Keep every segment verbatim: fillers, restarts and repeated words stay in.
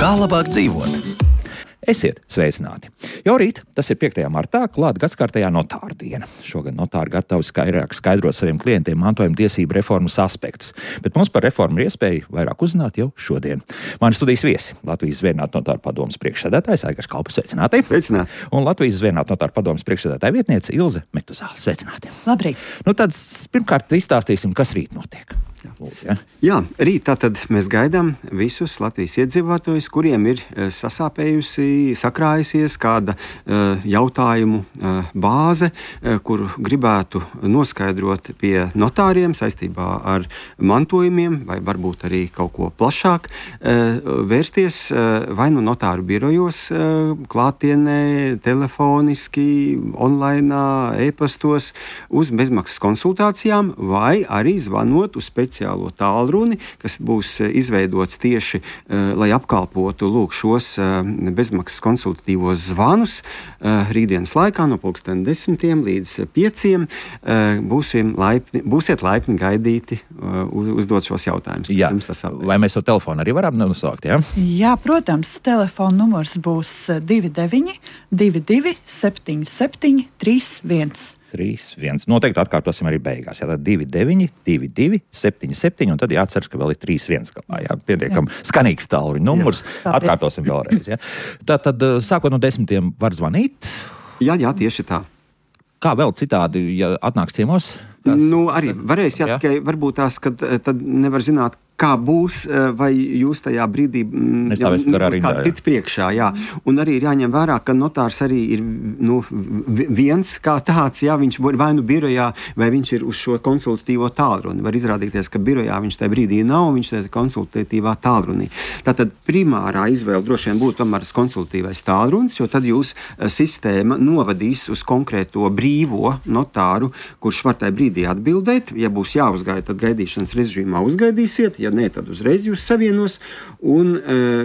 Kā labāk dzīvot? Esiet sveicināti! Jau rīt, tas ir piektajā martā, klāt gadskārtējā notāru diena. Šogad notāri gatavi skaidrāk skaidrot saviem klientiem mantojuma tiesību reformas aspektus, bet mums par reformu ir iespēja vairāk uzzināt jau šodien. Mani studijas viesi - Latvijas Zvērinātu notāru padomes priekšsēdētājs Aigars Kalpis, sveicināti! Sveicināti! Un Latvijas Zvērinātu notāru padomes priekšsēdētāja vietniece Ilze Metuzāle, sveicināti! Labrīt! Nu tad pirmkārt izstāstīsim, kas rīt notiek. Lūdzu, ja? Jā, rīt tātad mēs gaidām visus Latvijas iedzīvotājus, kuriem ir sasāpējusi, sakrājusies kāda uh, jautājumu uh, bāze, uh, kuru gribētu noskaidrot pie notāriem saistībā ar mantojumiem, vai varbūt arī kaut ko plašāk, uh, vērsties uh, vai nu notāru birojos, uh, klātienē, telefoniski, online, e-pastos, uz bezmaksas konsultācijām, vai arī zvanot uz speciālu tālruni, kas būs izveidots tieši, uh, lai apkalpotu lūk šos uh, bezmaksas konsultatīvos zvanus. Uh, rītdienas laikā no pulksten desmitiem līdz pieciem uh, būsim laipni, būsiet laipni gaidīti uh, uz, uzdot šos jautājumus. Jā, vai mēs to telefonu arī varam nosaukt, jā? Jā, protams, telefona numurs būs divi deviņi divi divi septiņi septiņi trīs viens. trīs viens. Noteikti atkārtosim arī beigās. Jā, tad divi deviņi divi divi septiņi septiņi, un tad jāatceras, ka vēl ir trīs viens galā. Jā, pietiekam jā. Skanīgs tālruņa numurs. Jā, atkārtosim vēlreiz. Jā. Tātad, sākot no desmitiem var zvanīt. Jā, jā, tieši tā. Kā vēl citādi, ja atnāks ciemos? Tās, nu, arī varēs, jā, jā. Tikai varbūt tās, kad tad nevar zināt, kā būs, vai jūs tajā brīdī nestāvēsiet ar rindā, kāds cits priekšā, jā. Un arī ir jāņem vērā, ka notārs arī ir nu, viens kā tāds, jā, viņš ir vai nu birojā, vai viņš ir uz šo konsultatīvo tālruni. Var izrādīties, ka birojā viņš tajā brīdī nav, viņš ir konsultatīvā tālrunī. Tātad primārā izvēle droši vien būtu tomēr konsultatīvais tālrunis, jo tad jūs sistēma novadīs uz konkrēto brīvo notāru, kurš var tajā brīdī atbildēt. Ja būs jāuzgaida, tad gaidīšanas režīmā uzgaidīsiet. Ja nē, tad uzreiz jūs savienos. Un,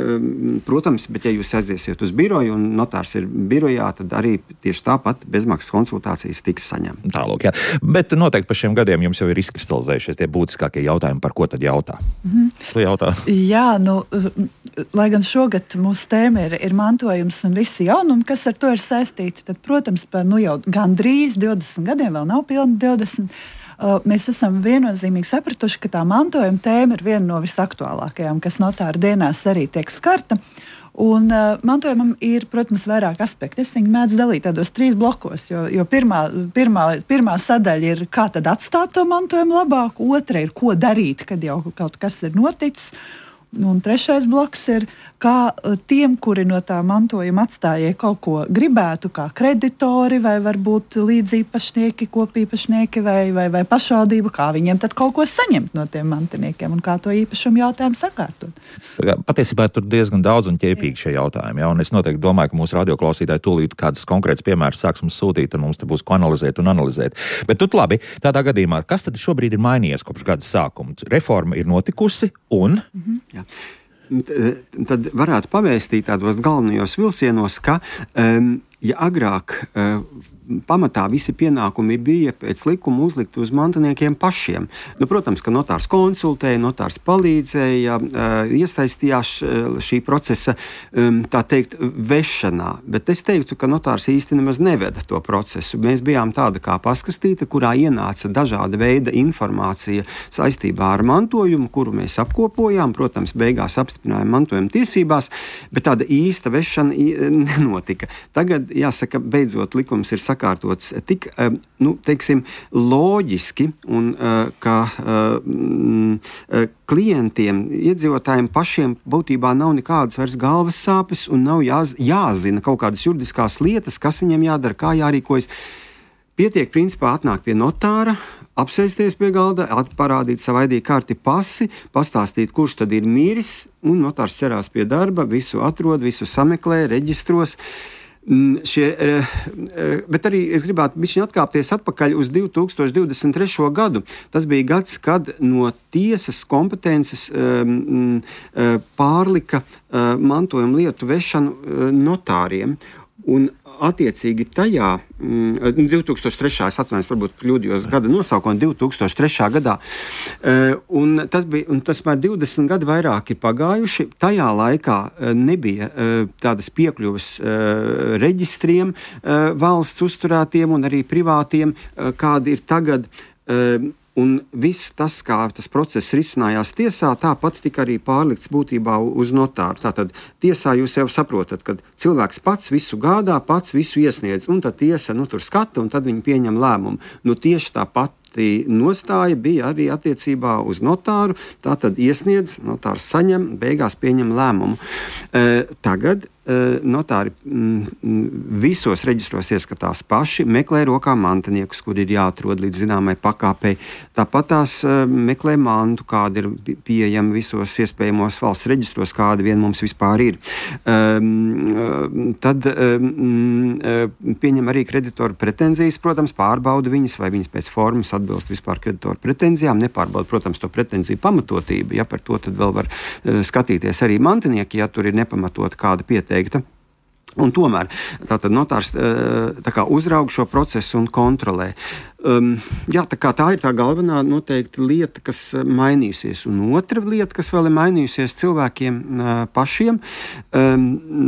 e, protams, bet ja jūs aiziesiet uz biroju un notārs ir birojā, tad arī tieši tāpat bezmaksas konsultācijas tiks saņemta. Tālūk, jā. Bet noteikti par šiem gadiem jums jau ir izkristalizējušies tie būtiskākie jautājumi, par ko tad jautā. Mhm. Tu jautā? Jā, nu, lai gan šogad mūsu tēma ir, ir mantojums un visi jaunumi, kas ar to ir saistīti, tad, protams, par nu jau gandrīz divdesmit gadiem, vēl nav pilni divdesmit, mēs esam viennozīmīgi sapratuši, ka tā mantojuma tēma ir viena no visaktuālākajām, kas notāra dienās arī tiek skarta. Un uh, mantojumam ir, protams, vairāk aspekti. Es viņu mēdzu dalīt tādos trīs blokos, jo, jo pirmā, pirmā, pirmā sadaļa ir, kā tad atstāt to mantojumu labāk, otra ir, ko darīt, kad jau kaut kas ir noticis. Un trešais bloks ir, kā tiem, kuri no tā mantojuma atstājēja kaut ko gribētu, kā kreditori vai varbūt līdzīpašnieki, kopīpašnieki vai, vai, vai pašvaldība, kā viņiem tad kaut ko saņemt no tiem mantiniekiem un kā to īpašumu jautājumu sakārtot. Patiesībā tur diezgan daudz un ķēpīgi šie jautājumi, ja? Un es noteikti domāju, ka mūsu radioklausītāji tūlīt kādas konkrētas piemēras sāks mums sūtīt, un mums te būs ko analizēt un analizēt. Bet тут labi, tādā gadījumā, kas tad šobrīd ir mainījies kopš gada sākuma? Reforma ir notikusi un... Mhm. Jā. Tad varētu pavēstīt tādos galvenajos vilcienos, ka, um, ja agrāk uh, pamatā visi pienākumi bija pēc likuma uzlikt uz mantiniekiem pašiem. Nu, protams, ka notārs konsultēja, notārs palīdzēja, uh, iesaistījās šī procesa, um, tā teikt, vešanā. Bet es teiktu, ka notārs īsti nemaz neveda to procesu. Mēs bijām tāda kā paskastīta, kurā ienāca dažāda veida informācija saistībā ar mantojumu, kuru mēs apkopojām, protams, beigās apstiprinājām mantojuma tiesībās, bet tāda īsta vešana nenotika. Tagad, jāsaka, beidzot likums ir sakārtots tik, nu, teiksim, loģiski, un ka klientiem, iedzīvotājiem pašiem būtībā nav nekādas vairs galvas sāpes un nav jāz, jāzina kaut kādas juridiskās lietas, kas viņiem jādara, kā jārīkojas. Pietiek, principā, atnāk pie notāra, apsēsties pie galda, parādīt savu I D karti pasi, pastāstīt, kurš tad ir miris, un notārs ķerās pie darba, visu atrod, visu sameklē, reģistros. Šie, bet arī es gribētu bišķiņ atkāpties atpakaļ uz divi tūkstoši divdesmit trešo gadu. Tas bija gads, kad no tiesas kompetences um, pārlika uh, mantojuma lietu vešanu uh, notāriem. Un attiecīgi tajā mm, divi tūkstoši trešā. es atvainojos, varbūt kļūdījos gada nosaukumā, divi tūkstoši trešā. gadā. Uh, un tas bija, un tas bija divdesmit gadi vairāk ir pagājuši. Tajā laikā uh, nebija uh, tādas piekļuves uh, reģistriem uh, valsts uzturētiem un arī privātiem, uh, kādi ir tagad. Uh, Un viss tas, kā tas process risinājās tiesā, tāpat tika arī pārlikts būtībā uz notāru. Tātad tiesā jūs jau saprotat, ka cilvēks pats visu gādā, pats visu iesniedz, un tad tiesa nu, tur skata, un tad viņi pieņem lēmumu. Nu, tieši tāpat nostāja bija arī attiecībā uz notāru. Tātad iesniedz, notārs saņem, beigās pieņem lēmumu. E, tagad e, notāri m, visos reģistros ieskatās paši, meklē rokā mantiniekus, kur ir jāatrod līdz zināmai pakāpei. Tāpat tās e, meklē mantu, kāda ir pieejama visos iespējamos valsts reģistros, kāda vien mums vispār ir. E, tad e, m, pieņem arī kreditoru pretenzijas, protams, pārbauda viņas, vai viņas pēc formas atbilst vispār kreditoru pretenzijām, nepārbauda, protams, to pretenziju pamatotību, ja par to tad vēl var uh, skatīties arī mantinieki, ja tur ir nepamatota kāda pieteikta. Un tomēr tātad notārs uh, tā kā uzraug šo procesu un kontrolē. Um, jā, tā, kā tā ir tā galvenā noteikti lieta, kas mainījusies. Un otra lieta, kas vēl ir mainījusies cilvēkiem uh, pašiem, um,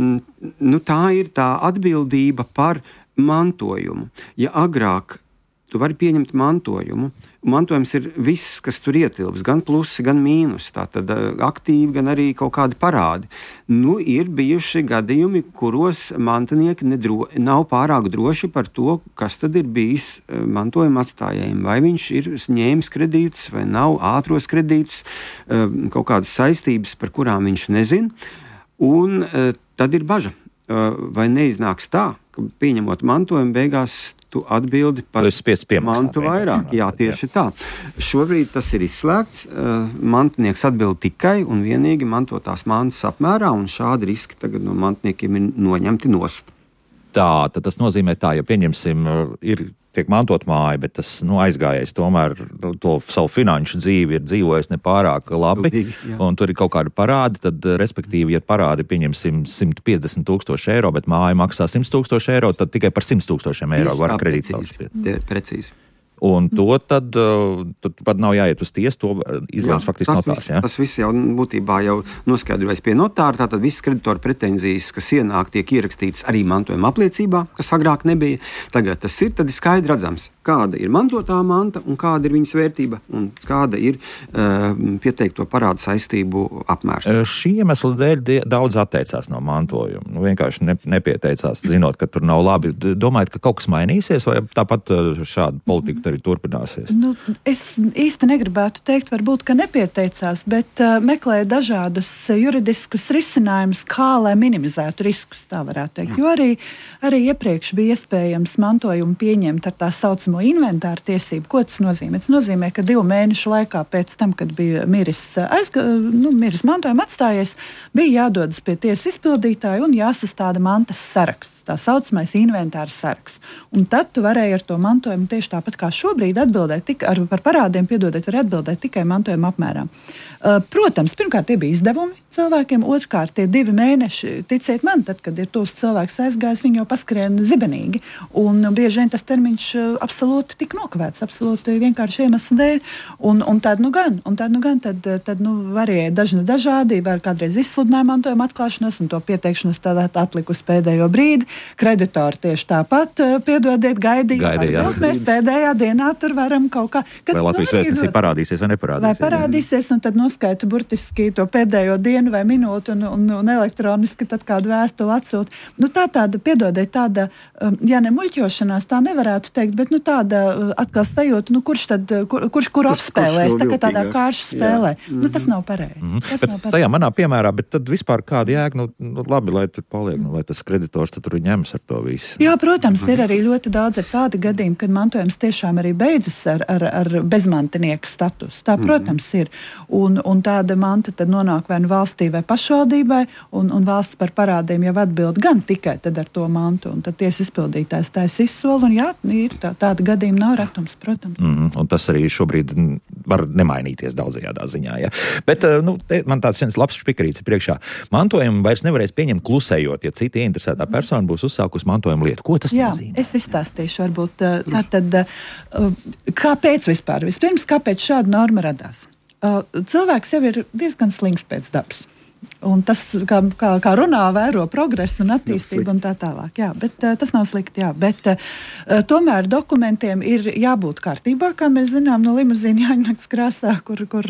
nu, tā ir tā atbildība par mantojumu. Ja agrāk tu vari pieņemt mantojumu. Mantojums ir viss, kas tur ietilps, gan plusi, gan mīnus, tātad aktīvi, gan arī kaut kādi parādi. Nu, ir bijuši gadījumi, kuros mantinieki nedro, nav pārāk droši par to, kas tad ir bijis mantojuma atstājējiem. Vai viņš ir ņēmis kredītus, vai nav ātros kredītus, kaut kādas saistības, par kurām viņš nezina. Un tad ir baža. Vai neiznāks tā, ka pieņemot mantojumu, beigās tu atbildi par mantu vairāk. Jā, tieši tā. Šobrīd tas ir izslēgts. Mantinieks atbild tikai un vienīgi mantotās mantas apmērā, un šādi riski tagad no mantiniekiem ir noņemti nost. Tā, tad tas nozīmē tā, ja pieņemsim, ir tiek mantot māja, bet tas nu, aizgājējis tomēr to savu finanšu dzīvi ir dzīvojis nepārāk labi, Lūdīgi, un tur ir kaut kādi parādi, tad respektīvi, ja parādi pieņemsim simt piecdesmit tūkstoši eiro, bet māja maksā simt tūkstoši eiro, tad tikai par simt tūkstošiem eiro var kredītlaus piet. Precīzi. Un to tad, tad pat nav jāiet uz tiesu, to izlēms faktiski notārs. Ja? Tas viss jau būtībā jau noskaidrojas pie notāra, tātad visas kreditoru pretenzijas, kas ienāk, tiek ierakstītas arī mantojuma apliecībā, kas agrāk nebija. Tagad tas ir, tad ir skaidri redzams, kāda ir mantotā manta un kāda ir viņas vērtība un kāda ir uh, pieteikto parādu saistību apmērs. Šī iemesla dēļ daudz atteicās no mantojuma. Nu, vienkārši ne, nepieteicās, zinot, ka tur nav labi. Domājat, ka kaut kas mainīsies vai tāpat šāda politika arī turpināsies? Nu, es īsti negribētu teikt, varbūt, ka nepieteicās, bet uh, meklēja dažādus juridiskus risinājumus, kā lai minimizētu riskus, tā varētu teikt. Jo arī, arī iepriekš bija iespējams mantojumu pieņemt ar tā saucamo inventāru tiesību. Ko tas nozīmē? Tas nozīmē, ka divu mēnešu laikā pēc tam, kad bija miris, aizga, nu, miris mantojuma atstājies, bija jādodas pie tiesas izpildītāja un jāsastāda mantas saraksts, tā saucamais inventārs saraksts. Un tad tu varēji ar to mantojumu tieši tāpat kā šobrīd atbildēt, tik, ar, par parādiem piedodēt, var atbildēt tikai mantojuma apmērā. Uh, protams, pirmkārt, tie bija izdevumi cilvēkiem, otrkārt, tie divi mēneši, ticiet man, tad, kad ir tos cilvēks aizgājis, viņi jau paskrien zibenīgi. Un bieži vien tas termiņš uh, absolūti tik nokavēts, absolūti vienkārši iemesla dēļ. Un, un tad nu gan, un tad nu gan, tad, tad nu varēja dažni dažādi, var kādreiz izsludināja mantojuma atklāšanos un to pieteikšanos tādā atlikus pēdējo brīdi. Kreditori tieši tāpat, uh, piedodiet, gaidīja. Gaidīja, Mēs pēdējā dienā tur varam kaut kā... Kad, vai Latvijas vēstnesī parādīsies vai neparādīsies? Vai parādīsies, un tad noskaita burtiski to pēdējo dienu vai minūti un, un, un elektroniski tad kādu vēstuli atsūt. Nu tā tāda, piedodiet, tāda, ja ne muļķošanās, tā nevarētu teikt, bet nu tāda atkal sajūta, nu kurš tad, kur, kurš kur apspēlēs, tā kā tādā kārša spēlē. Jā. Nu tas nav pareizi. Mm-hmm. Tas nav pareizi. Tajā manā piemērā, bet tad vispār kāda jēga, nu, nu labi, lai tur paliek, nu, lai tas kreditors tad tur ņems ar to visu. Jā, protams, ir arī ļoti daudz ar tādi gadījumi, kad mantojums tiešām arī beidzas ar, ar, ar bezmantinieka status. Tā, protams, ir. Un, un tāda manta tad nonāk vai nu valstī vai pašvaldībai, un, un valsts par parādiem jau atbild gan tikai tad ar to mantu, un tad tiesas izpildītājs tais izsoli, un jā, ir tā, tāda gadījuma nav retums, protams. Mm, un tas arī šobrīd var nemainīties daudzajādā ziņā, ja. Bet, nu, man tāds viens labs špikarīts priekšā. Mantojumu vairs nevarēs pieņemt klusējot, ja cita ieinteresētā persona būs būs uzsākusi mantojuma lietu. Ko tas Jā, nozīmē? Es izstāstīšu, varbūt tātad, kāpēc vispār? Vispirms, kāpēc šāda norma radās? Cilvēks jau ir diezgan slings pēc dabas. Un tas, kā, kā, kā runā, vēro progresu un attīstību un tā tālāk. Jā, bet uh, tas nav slikti, jā. Bet uh, tomēr dokumentiem ir jābūt kārtībā, kā mēs zinām no limuzīna Jāņakts krāsā, kur, kur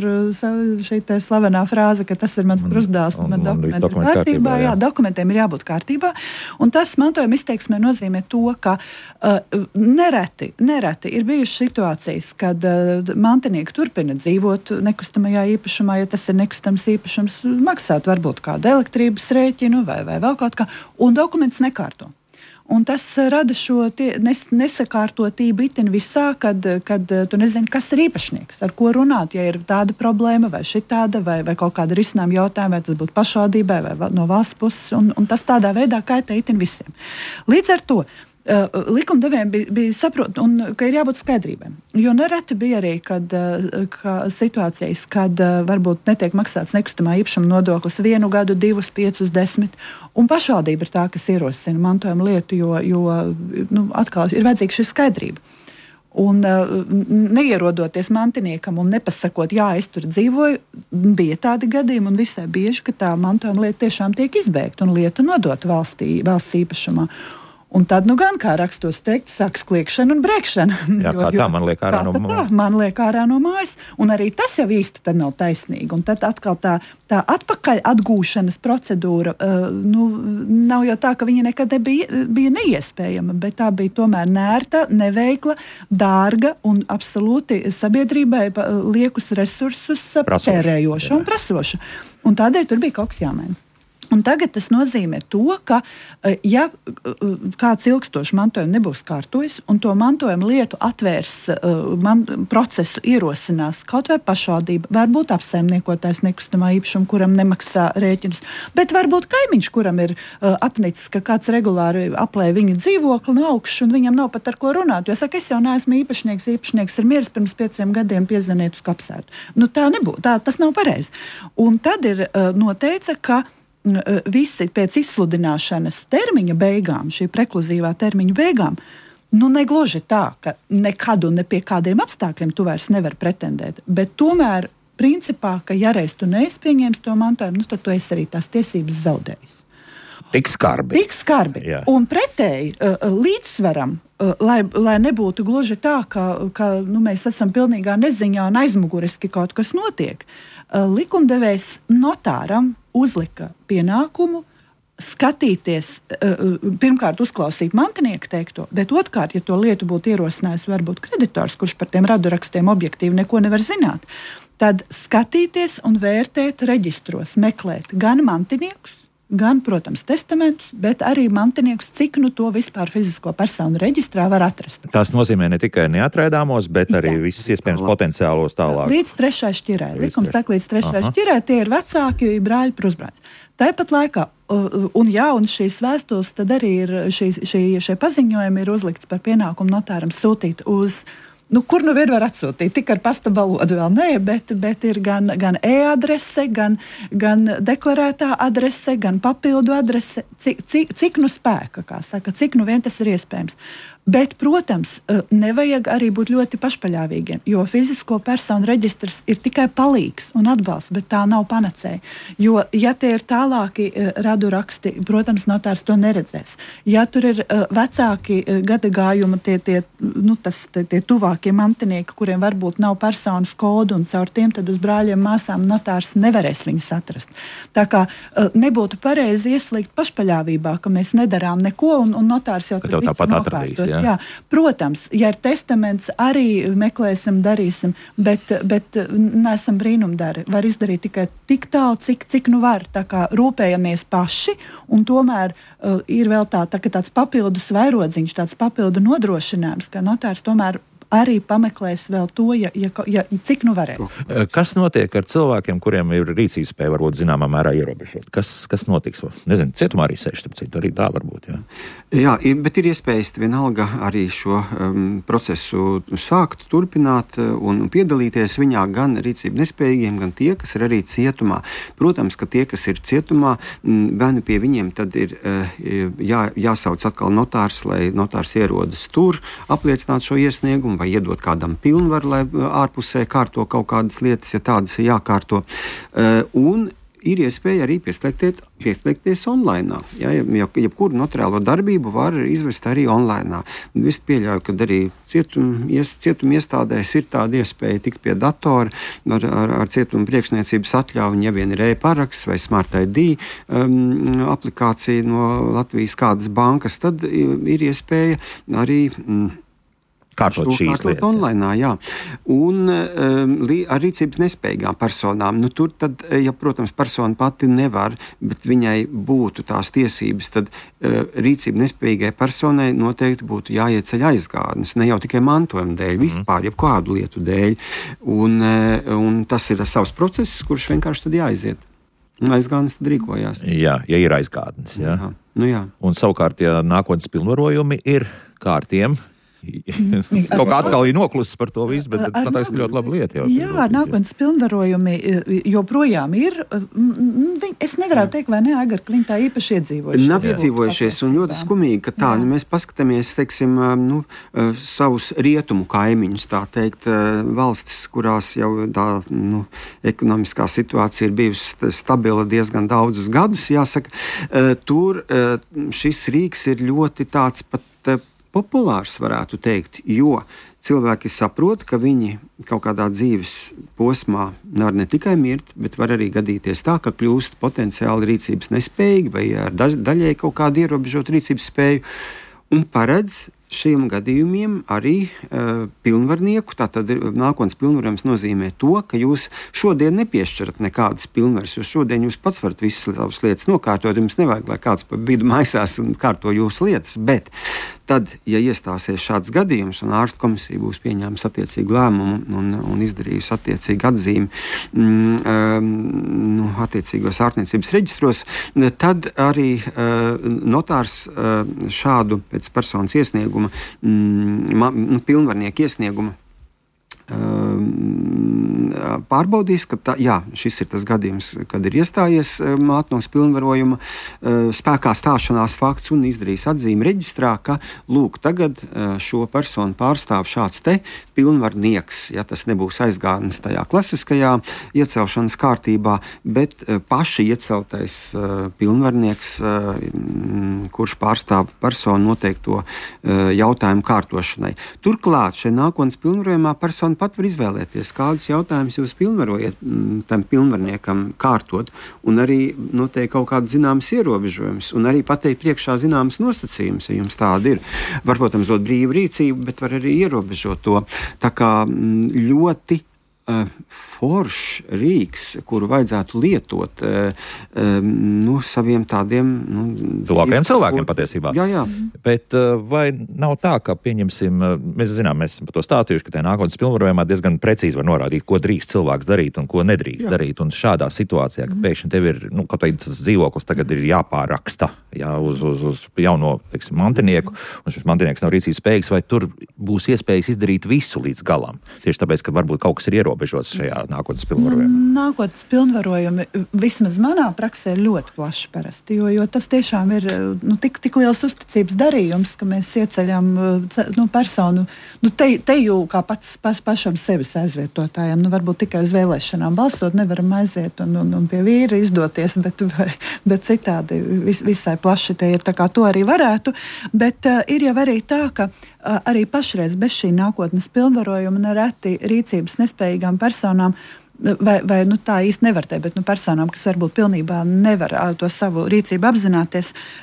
šī te slavenā frāze, ka tas ir mans krustdēls un, un, un man dokumenti ir kārtībā. kārtībā jā. jā, dokumentiem ir jābūt kārtībā. Un tas mantojuma izteiksmē nozīmē to, ka uh, nereti, nereti ir bijušas situācijas, kad uh, mantinieki turpina dzīvot nekustamajā īpašumā, ja tas ir nekustams īpašums, maksāt varbūt kādu elektrības rēķinu vai, vai vēl kaut kā, un dokuments nekārto. Un tas rada šo tie, nes, nesakārtotību itin visā, kad, kad tu nezini, kas ir īpašnieks, ar ko runāt, ja ir tāda problēma vai šitāda, vai, vai kaut kāda risinājuma jautājuma, vai tas būtu pašvaldībai vai no valsts puses, un, un tas tādā veidā kaitē itin visiem. Līdz ar to Uh, likumdevējiem bija, bija saprot, un, ka ir jābūt skaidrībai. Jo nereti bija arī kad, uh, ka situācijas, kad uh, varbūt netiek maksāts nekustamā īpašuma nodoklis vienu gadu, divus, piecus, desmit, un pašvaldība ir tā, kas ierosina mantojuma lietu, jo, jo nu, atkal ir vajadzīga šī skaidrība. Un uh, neierodoties mantiniekam un nepasakot, jā, es tur dzīvoju, bija tādi gadījumi un visai bieži, ka tā mantojuma lieta tiešām tiek izbeigta un lieta nodota valstī, valsts īpašumā. Un tad, nu gan, kā rakstos teikt, sāks kliekšana un brēkšana. Jā, kā tā man liek ārā no mājas. Man liek ārā no mājas. Un arī tas jau īsti tad nav taisnīgi. Un tad atkal tā, tā atpakaļ atgūšanas procedūra, uh, nu, nav jau tā, ka viņa nekad nebija, bija neiespējama, bet tā bija tomēr nērta, neveikla, dārga un absolūti sabiedrībai liekus resursus tērējoša un prasoša. Un tādēļ tur bija kaut kas jāmaina. Un tagad tas nozīmē to, ka, ja kāds ilgstoši mantojumi nebūs kārtojis un to mantojumu lietu atvērs man, procesu ierosinās kaut vai pašvaldība, varbūt apsaimniekotājs nekustamā īpašuma, kuram nemaksā rēķinus, bet varbūt kaimiņš, kuram ir apnicis, ka kāds regulāri aplē viņa dzīvokli no augšas un viņam nav pat ar ko runāt. Jo saka, es jau neesmu īpašnieks, īpašnieks ir miris pirms pieciem gadiem piezvanīt uz kapsētu. Nu, tā nebūtu, tā, tas nav pareizi. Un tad ir noteica, ka visi pēc izsludināšanas termiņa beigām, šī prekluzīvā termiņa beigām, nu negluži tā, ka nekad un ne pie kādiem apstākļiem tu vairs nevar pretendēt, bet tomēr principā, ka ja reiz tu neesi pieņēmis to mantojumu, nu tad tu esi arī tās tiesības zaudējis. Tik skarbi. Tik skarbi. Jā. Un pretēji līdzsvaram, lai, lai nebūtu gluži tā, ka, ka nu, mēs esam pilnīgā neziņā un aizmuguriski kaut kas notiek, likumdevējs notāram uzlika pienākumu skatīties, pirmkārt uzklausīt mantinieku teikto, bet otrkārt, ja to lietu būtu ierosinājis varbūt kreditors, kurš par tiem radurakstiem objektīvi neko nevar zināt, tad skatīties un vērtēt reģistros, meklēt gan mantiniekus, gan, protams, testamentus, bet arī mantiniekus, cik nu to vispār fizisko personu reģistrā var atrast. Tas nozīmē ne tikai neatraidāmos, bet arī Jā. Visus iespējams potenciālos tālāk. Līdz trešai šķirai. Likums saka, līdz trešai šķirai tie ir vecāki, brāļi, prusbrāļi. Tāpat laikā, un jā, un šīs vēstules, tad arī ir šī, šī, šie paziņojumi ir uzlikts par pienākumu notāram sūtīt uz Nu, kur nu vien var atsūtīt? Tik ar pasta valodu vēl nē, bet, bet ir gan, gan e-adrese, gan, gan deklarētā adrese, gan papildu adrese, cik, cik, cik nu spēka, kā saka, cik nu vien tas ir iespējams. Bet, protams, nevajag arī būt ļoti pašpaļāvīgiem, jo fizisko personu reģistrs ir tikai palīgs un atbalsts, bet tā nav panacēja. Jo, ja tie ir tālāki radu raksti, protams, notārs to neredzēs. Ja tur ir vecāki gadagājumi, tie, tie, nu, tas, tie, tie tuvākie mantinieki, kuriem varbūt nav personas kodu un caur tiem tad uz brāļiem māsām notārs nevarēs viņus atrast. Tā kā nebūtu pareizi ieslīgt pašpaļāvībā, ka mēs nedarām neko un, un notārs jau tur visu nokārtos. Jā. Jā, protams, ja ir testaments, arī meklēsim, darīsim, bet, bet neesam brīnumdari. Var izdarīt tikai tik tālu, cik, cik nu var. Tā kā rūpējamies paši, un tomēr uh, ir vēl tā, tā, tāds papildus vairodziņš, tāds papildu nodrošinājums, ka notārs tomēr arī pameklēs vēl to, ja, ja, ja cik nu varēs. Kas notiek ar cilvēkiem, kuriem ir rīcības spēja varbūt zināmā mērā ierobežot? Kas, kas notiks? Nezinu, cietumā arī sēž, starp citu, arī tā varbūt, jā. Jā, ir, bet ir iespējas vienalga arī šo um, procesu sākt, turpināt un piedalīties viņā gan rīcību nespējīgiem, gan tie, kas ir arī cietumā. Protams, ka tie, kas ir cietumā, bērni pie viņiem tad ir jā, jāsauc atkal notārs, lai notārs ierodas tur, apliecināt šo iesniegumu vai iedot kādam pilnvaru, lai ārpusē kārto kaut kādas lietas, ja tādas ir jākārto. Un ir iespēja arī pieslēgties, pieslēgties online. Ja, ja, jebkuru notariālo darbību var izvest arī online. Es pieļauju, ka arī cietum, ies, cietum iestādēs ir tāda iespēja tikt pie datora ar, ar, ar cietuma priekšniecības atļauju, ja vien ir e-paraksts vai Smart I D um, aplikācija no Latvijas kādas bankas, tad ir iespēja arī mm, kārtot šīs lietas. Online, jā. Un um, ar rīcības nespējīgām personām, nu tur tad, ja, protams, persona pati nevar, bet viņai būtu tās tiesības, tad uh, rīcība nespējīgai personai noteikti būtu jāieceļ aizgādnes, ne jau tikai mantojuma dēļ, mm. vispār, jeb kādu lietu dēļ. Un, uh, un tas ir savs process, kurš vienkārši tad jāiziet. Un aizgādnes tad rīkojās. Jā, ja ir aizgādnes, jā. jā. Nu, jā. Un savukārt, ja nākotnes pilnvarojumi ir kārtiem, kaut kā atkal ir noklusis par to visu, bet tā ir ļoti laba lieta. Jau, jā, ar nākotnes pilnvarojumi joprojām ir. Es nevarētu teikt, vai ne, Agar, ka viņi tā īpaši iedzīvojušies. Nav iedzīvojušies un ļoti skumīgi, ka tā, nu, mēs paskatāmies, teiksim, nu, savus rietumu kaimiņus, tā teikt, valstis, kurās jau tā, nu, ekonomiskā situācija ir bijusi stabila diezgan daudzus gadus, jāsaka, tur šis rīks ir ļoti tāds pat populārs, varētu teikt, jo cilvēki saprot, ka viņi kaut kādā dzīves posmā var ne tikai mirt, bet var arī gadīties tā, ka kļūst potenciāli rīcības nespējīgi vai ar daļēji kaut kādu ierobežotu rīcības spēju un paredz šiem gadījumiem arī uh, pilnvarnieku. Tātad nākotnes pilnvarojums nozīmē to, ka jūs šodien nepiešķirat nekādas pilnvaras, jo šodien jūs pats varat visas savas lietas nokārtot, jums nevajag, lai kāds pa vidu maisās un kārto jūsu lietas, bet tad, ja iestāsies šāds gadījums un ārsta komisija būs pieņēmusi attiecīgu lēmumu un, un izdarījusi attiecīgu atzīmi mm, um, nu, attiecīgos ārstniecības reģistros, tad arī uh, notārs uh, šādu pēc personas iesniegumu Mm, pilnvarnieku iesnieguma pārbaudīs, ka tā, jā, šis ir tas gadījums, kad ir iestājies mātnos pilnvarojuma spēkā stāšanās fakts un izdarīs atzīmi reģistrā, ka lūk, tagad šo personu pārstāv šāds te pilnvarnieks, ja tas nebūs aizgādnes tajā klasiskajā iecelšanas kārtībā, bet paši ieceltais pilnvarnieks, kurš pārstāv personu noteikto jautājumu kārtošanai. Turklāt šeit nākotnes pilnvarojumā persona pat var izvēlēties, kādus jautājumus jūs pilnvarojat tam pilnvarniekam kārtot, un arī noteikti kaut kādas zināmas ierobežojumus, un arī pateikt priekšā zināmas nosacījumus, ja jums tāda ir. Var, protams, dot brīvu rīcību, bet var arī ierobežot to. Tā kā ļoti Uh, foršs rīks, kuru vajadzētu lietot uh, um, nu, saviem tādiem nu, tuvākajiem cilvēkiem patiesībā. Jā, jā. Bet uh, vai nav tā, ka pieņemsim, uh, mēs zinām, mēs esam par to stāstījuši, ka tajā nākotnes pilnvarojumā diezgan precīzi var norādīt, ko drīkst cilvēks darīt un ko nedrīkst jā. darīt. Un šādā situācijā, ka pēkšņi tev ir, nu, kaut vai tas dzīvoklis tagad ir jāpāraksta jā, uz, uz, uz jauno, teiksim, mantinieku, un šis mantinieks nav rīcības spējīgs, vai tur būs iespējas izdarīt visu līdz galam. Tieši tāpēc, ka varbūt kaut kas ir ierobežots šajā nākotnes pilnvarojumā. Nākotnes pilnvarojumi vismaz manā praksē ir ļoti plaši parasti, jo, jo tas tiešām ir nu, tik, tik liels uzticības darījums, ka mēs ieceļam nu, personu, nu, te, te jau kā pats paš, pašam sevis aizvietotājiem, nu, varbūt tikai uz vēlēšanām balstot nevaram aiziet un, un, un pie vīra izdoties, bet, bet citādi vis, visai plaši te ir, tā kā to arī varētu, bet uh, ir jau arī tā, ka uh, arī pašreiz bez šī nākotnes pilnvarojuma nereti rīcības nespējīgām personām, vai, vai nu, tā īsti nevar teikt, bet nu, personām, kas varbūt pilnībā nevar uh, to savu rīcību apzināties, uh,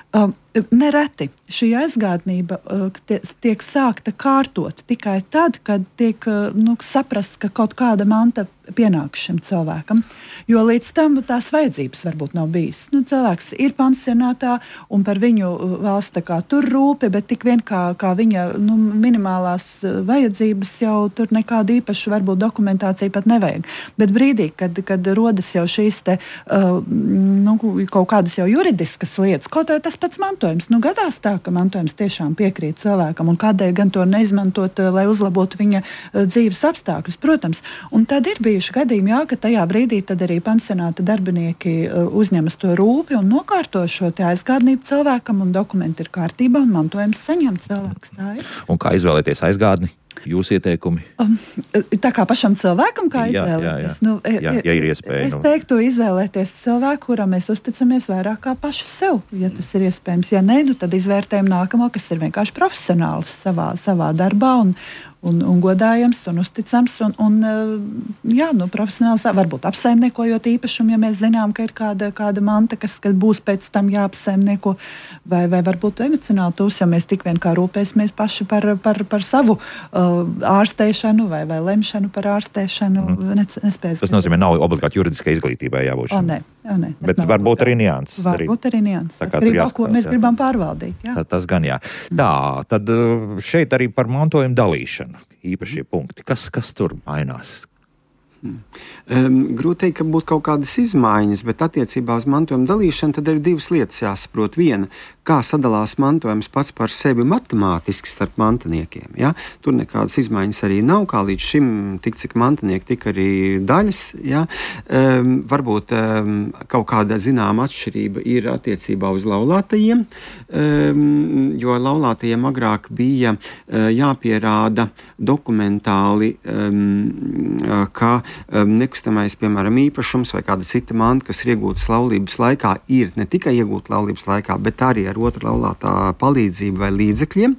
Nereti šī aizgādnība uh, tiek sākta kārtot tikai tad, kad tiek uh, nu, saprasts, ka kaut kāda manta pienāk šim cilvēkam. Jo līdz tam tās vajadzības varbūt nav bijis. Nu, cilvēks ir pansionātā un par viņu valsts tā kā tur rūpi, bet tik vien kā, kā viņa nu, minimālās vajadzības jau tur nekādu īpašu varbūt dokumentāciju pat nevajag. Bet brīdī, kad, kad rodas jau šīs te uh, nu, kaut kādas jau juridiskas lietas, kaut vai tas pats mantojums, nu gadās tā, ka mantojums tiešām piekrīt cilvēkam un kādēļ gan to neizmantot, lai uzlabotu viņa uh, dzīves apstākļus, protams. Un tad ir bijuši gadījumi, jā, ka tajā brīdī tad arī pansionāta darbinieki uh, uzņemas to rūpi un nokārto šo te aizgādnību cilvēkam un dokumenti ir kārtībā un mantojums saņem cilvēks. Tā ir. Un kā izvēlēties aizgādni? Jūsu ieteikumi? Um, tā kā pašam cilvēkam, kā jā, izvēlēties? Jā, jā. Nu, jā, ja ir iespēja. Es teiktu, izvēlēties cilvēku, kuram mēs uzticamies vairāk kā paši sev, ja tas ir iespējams. Ja nē, nu, tad izvērtējam nākamo, kas ir vienkārši profesionāls savā, savā darbā un, un, un godājams un uzticams. Un, un, jā, nu, profesionāls, varbūt apsaimniekojot īpašumu, ja mēs zinām, ka ir kāda, kāda manta, kas, kas būs pēc tam jāapsaimnieko, vai, vai varbūt emocionāli tūs, ja mēs tik vien kā rūpēsimies paši par, par, par savu uh, ārstēšanu vai, vai lemšanu par ārstēšanu. Mm. Nespējas. Tas nozīmē, nav obligāti juridiskai izglītībai jābūt. O, nē, o, nē, bet varbūt arī nianses. Varbūt arī nianses. Ko mēs jā. gribam pārvaldīt. Jā. Tā, tas gan jā. Tā, tad šeit arī par mantojumu dalīšanu. Īpašie punkti. Kas, kas tur mainās? Hmm. Um, grūti teikt, ka būtu kaut kādas izmaiņas, bet attiecībā uz mantojuma dalīšanu tad ir divas lietas jāsaprot. Viena, kā sadalās mantojums pats par sevi matemātiski starp mantiniekiem. Ja? Tur nekādas izmaiņas arī nav, kā līdz šim tik cik mantinieki, tik arī daļas. Ja? Um, varbūt um, kaut kāda zināma atšķirība ir attiecībā uz laulātajiem, um, jo laulātajiem agrāk bija uh, jāpierāda dokumentāli, um, ka um, nekustamais, piemēram, īpašums vai kāda cita manta, kas ir iegūtas laulības laikā, ir ne tikai iegūta laulības laikā, bet arī ar otra laulātā palīdzību vai līdzekļiem,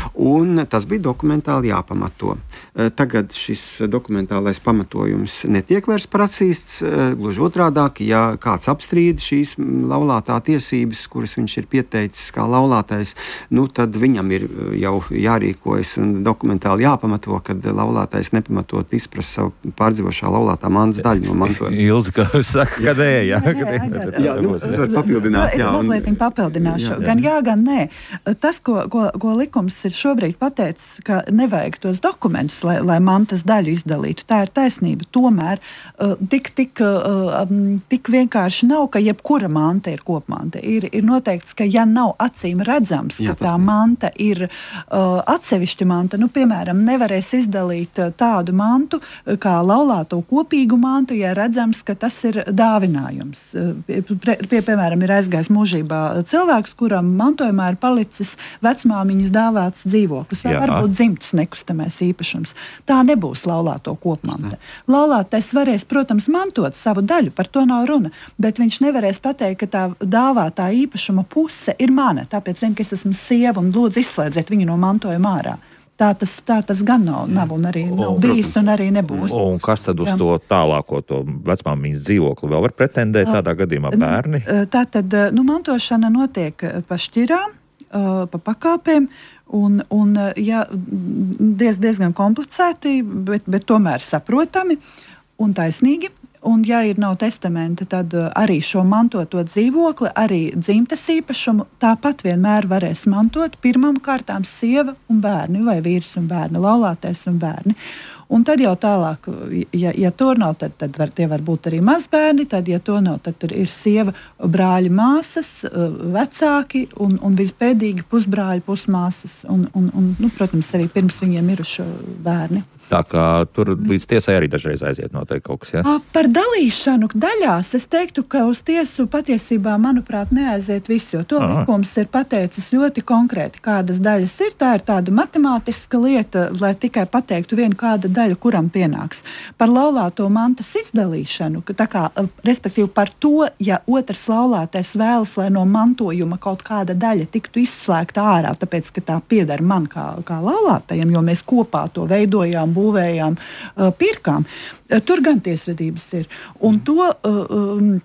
un tas bija dokumentāli jāpamato. Tagad šis dokumentālais pamatojums netiek vairs prasīts, gluži otrādāk, ja kāds apstrīd šīs laulātā tiesības, kuras viņš ir pieteicis kā laulātais, nu tad viņam ir jau jārīkojas un dokumentāli jāpamato, kad laulātais nepamatot izprast savu pārdzīvošā laulātā mantas daļu no mantojuma. Ilzi, ka saka, kad ēja. Jā, nu, es varu papildināt. Es mazliet papildināšu. Jā, jā. Gan jā, gan nē. Tas, ko, ko, ko likums ir šobrīd pateicis, ka nevajag tos dokumentus, lai, lai mantas daļu izdalītu. Tā ir taisnība. Tomēr uh, tik, tik, uh, tik vienkārši nav, ka jebkura manta ir kopmanta. Ir, ir noteikts, ka ja nav acīm redzams, ka jā, tā ne. manta ir uh, atsevišķa manta, nu, piemēram, nevarēs izdalīt uh, tādu mantu, kā laulāto kopīgu mantu, ja redzams, ka tas ir dāvinājums. Pie, pie, piemēram, ir aizgājis mūžībā cilvēks, kuram mantojumā ir palicis vecmāmiņas dāvāts dzīvoklis, vai Jā. varbūt dzimtas nekustamais īpašums. Tā nebūs laulāto kopmanta. Laulātais varēs, protams, mantot savu daļu, par to nav runa, bet viņš nevarēs pateikt, ka tā dāvātā īpašuma puse ir mana, tāpēc vien, ka es esmu sieva un lūdzu izslēdziet viņu no mantojuma ārā. Tā tas, tā tas gan nav, nav un arī nav un, bijis un arī nebūs. Un kas tad uz Jā. to tālāko, to vecmāmiņas dzīvokli vēl var pretendēt tādā gadījumā bērni? Tā tad, nu, mantošana notiek pa šķirām, pa pakāpēm, un, un ja, diez, diezgan komplicēti, bet, bet tomēr saprotami un taisnīgi. Un, ja ir nav testamenta, tad arī šo mantoto dzīvokli, arī dzimtes īpašumu tāpat vienmēr varēs mantot pirmām kārtām sieva un bērni, vai vīrs un bērni, laulātais un bērni. Un tad jau tālāk, ja, ja to nav, tad, tad var, tie var būt arī mazbērni, tad, ja to nav, tad tur ir sieva, brāļi, māsas, vecāki un, un vispēdīgi pusbrāļi, pusmāsas un, un, un nu, protams, arī pirms viņiem miruši bērni. Tā kā tur līdz tiesai arī dažreiz aiziet noteikti kaut kas, ja? Par dalīšanu daļās es teiktu, ka uz tiesu patiesībā, manuprāt, neaiziet visu, jo to Aha. likums ir pateicis ļoti konkrēti, kādas daļas ir. Tā ir tāda matemātiska lieta, lai tikai pateiktu vienu kāda daļa, kuram pienāks. Par laulāto mantas izdalīšanu, tā kā, respektīvi par to, ja otrs laulātais vēlas, lai no mantojuma kaut kāda daļa tiktu izslēgta ārā, tāpēc, ka tā pieder man kā, kā laulātajam, jo mēs kopā to veidojām, būvējām, pirkām. Tur gan tiesvedības ir. Un to,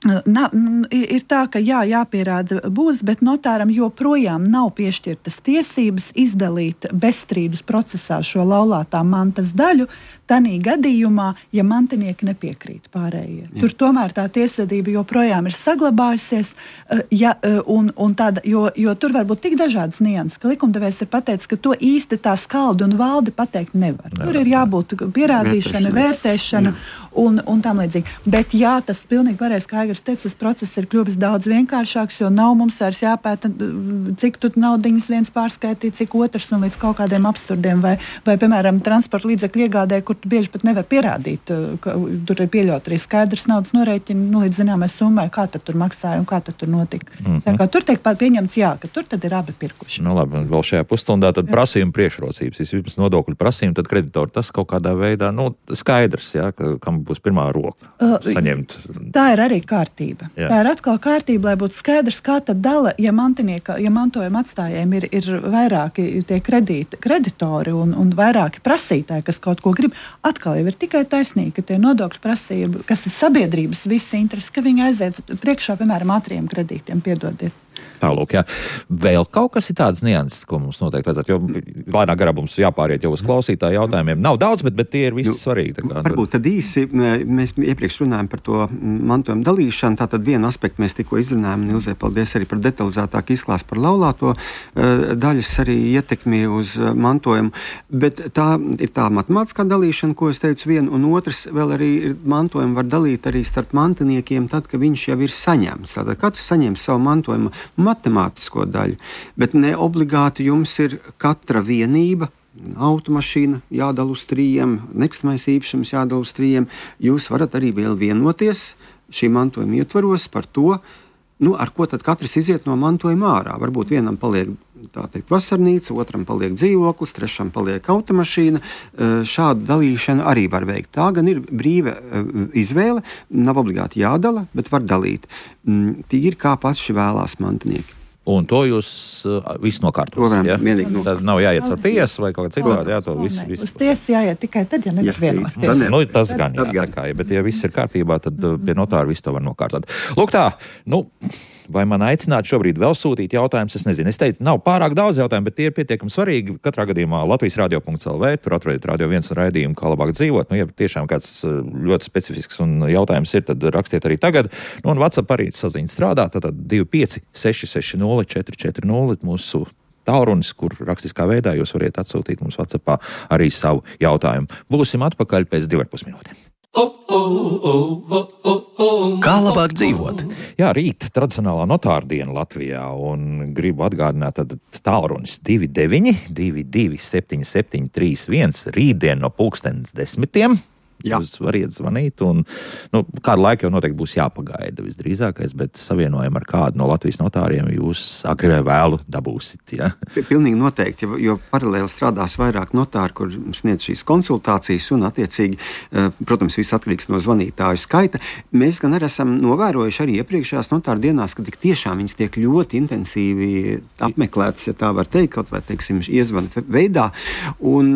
Na, ir tā, ka jā, jāpierāda būs, bet notāram joprojām nav piešķirtas tiesības izdalīt bezstrīdus procesā šo laulātā mantas daļu, tanī gadījumā, ja mantinieki nepiekrīt pārējie. Jā. Tur tomēr tā tiesvedība joprojām ir saglabājusies, ja, un, un tāda, jo, jo tur var būt tik dažādas nianses, ka likumdevējs ir pateicis, ka to īsti tā skaldi un valdi pateikt nevar. nevar tur ir jābūt pierādīšana, vērtēšana un, un tam līdzīgi. Bet jā, tas pilnīgi varēs, kā Aigars teica, tas process ir kļuvis daudz vienkāršāks, jo nav mums vairs jāpēta, cik tu naudiņas viens pārskaitīt, cik otrs un līdz kaut kādiem absurdiem, vai, vai piemēram, transporta līdzekļu iegādē, kur tu bieži pat nevar pierādīt, ka tur ir pieļaut arī skaidrs naudas norēķini, nu, līdz zināmai summai, kā tad tur maksāja un kā tad tur notika. Mm-hmm. Tā kā tur tiek pieņemts, jā, ka tur tad ir abi pirkuši. Nu labi, vēl šajā pusstundā tad prasījuma priekšrocības, vispirms nodokļu prasījuma, tad kreditori, tas kaut kādā veidā, nu, skaidrs, jā, ka, kam būs pirmā roka uh, saņemt. Tā ir arī kārtība. Jā. Tā ir atkal kārtība, lai būtu skaidrs, kā tad dala, ja mantinieka, ja mantojuma atstājējiem ir, ir vairāki tie kredīti, kreditori un, un vairāki prasītāji, kas kaut ko grib. Atkal jau ir tikai taisnīgi, ka tie nodokļu prasība, kas ir sabiedrības visi interesi, ka viņi aiziet priekšā, piemēram, ātriem kredītiem, piedodiet. Tālūk, jā. Vēl kaut kas ir tāds nianses, ko mums noteikti vajadzētu, jo lēnā garā mums jāpāriet jau uz klausītāju jautājumiem. Nav daudz, bet, bet tie ir visi nu, svarīgi. Tā kā, varbūt tad īsi, mēs iepriekš runājam par to mantojuma dalīšanu, tātad vienu aspektu mēs tikko izrunājam, un Ilzei paldies arī par detalizētāku izklāstu par laulāto daļas arī ietekmi uz mantojumu, bet tā ir tā matemātiskā dalīšana, ko es teicu vienu, un otrs vēl arī mantojumu var dalīt arī starp mantiniekiem tad, ka viņš jau ir saņemts. Tātad katrs saņem savu mantojumu matemātisko daļu, bet ne obligāti jums ir katra vienība, automašīna jādala uz trījiem, nekustamais īpašums jādala uz trījiem. Jūs varat arī vēl vienoties šī mantojuma ietvaros par to, nu, ar ko tad katrs iziet no mantojuma ārā. Varbūt vienam paliek, tā teikt, vasarnīca, otram paliek dzīvoklis, trešam paliek automašīna. Šādu dalīšanu arī var veikt. Tā gan ir brīva izvēle, nav obligāti jādala, bet var dalīt. Tīri kā paši vēlās mantinieki. Un to jūs uh, visu nokārtos. Ja? Tad nav jāiet ar tiesu vai kaut kā citādi. Jā, to visu, visu. Uz tiesu jāiet tikai tad, ja nevar vienoties. Nu, tas gan, jā, tā kā, bet ja viss ir kārtībā, tad pie notāra visu to var nokārtot. Lūk tā, nu, vai man aicināt šobrīd vēl sūtīt jautājumus, es nezinu. Es teicu, nav pārāk daudz jautājumu, bet tie ir pietiekami svarīgi. Katrā gadījumā Latvijas radio punkts el vē, tur atrodiet Radio viens un raidījumu, kā labāk dzīvot. Nu, ja tiešām kāds ļoti specifisks un jautājums ir, tad rakstiet arī tagad. Nu, un WhatsApp arī saziņa strādā, tātad divi pieci seši seši nulle četri četri nulle mūsu tālrunis, kur rakstiskā veidā jūs variet atsūtīt mums WhatsAppā arī savu jautājumu. Būsim atpakaļ pēc divi ar pus minūtēm. Kā labāk dzīvot? Jā, rīt tradicionālā notāra diena Latvijā, un gribu atgādināt, tad tālrunis divi deviņi divi divi septiņi septiņi trīs viens rītdien no pulkstens desmitiem. Jā. Jūs variet zvanīt, un nu, kādu laiku jau noteikti būs jāpagaida visdrīzākais, bet savienojumu ar kādu no Latvijas notāriem jūs agri vai vēlu dabūsit. Ja? Pilnīgi noteikti, jo, jo paralēli strādās vairāk notāri, kur sniedz šīs konsultācijas, un attiecīgi, protams, viss atkarīgs no zvanītāju skaita. Mēs gan arī esam novērojuši arī iepriekšējās notāru dienās, ka tik tiešām viņas tiek ļoti intensīvi apmeklētas, ja tā var teikt, kaut vai, teiksim, iezvana veidā, un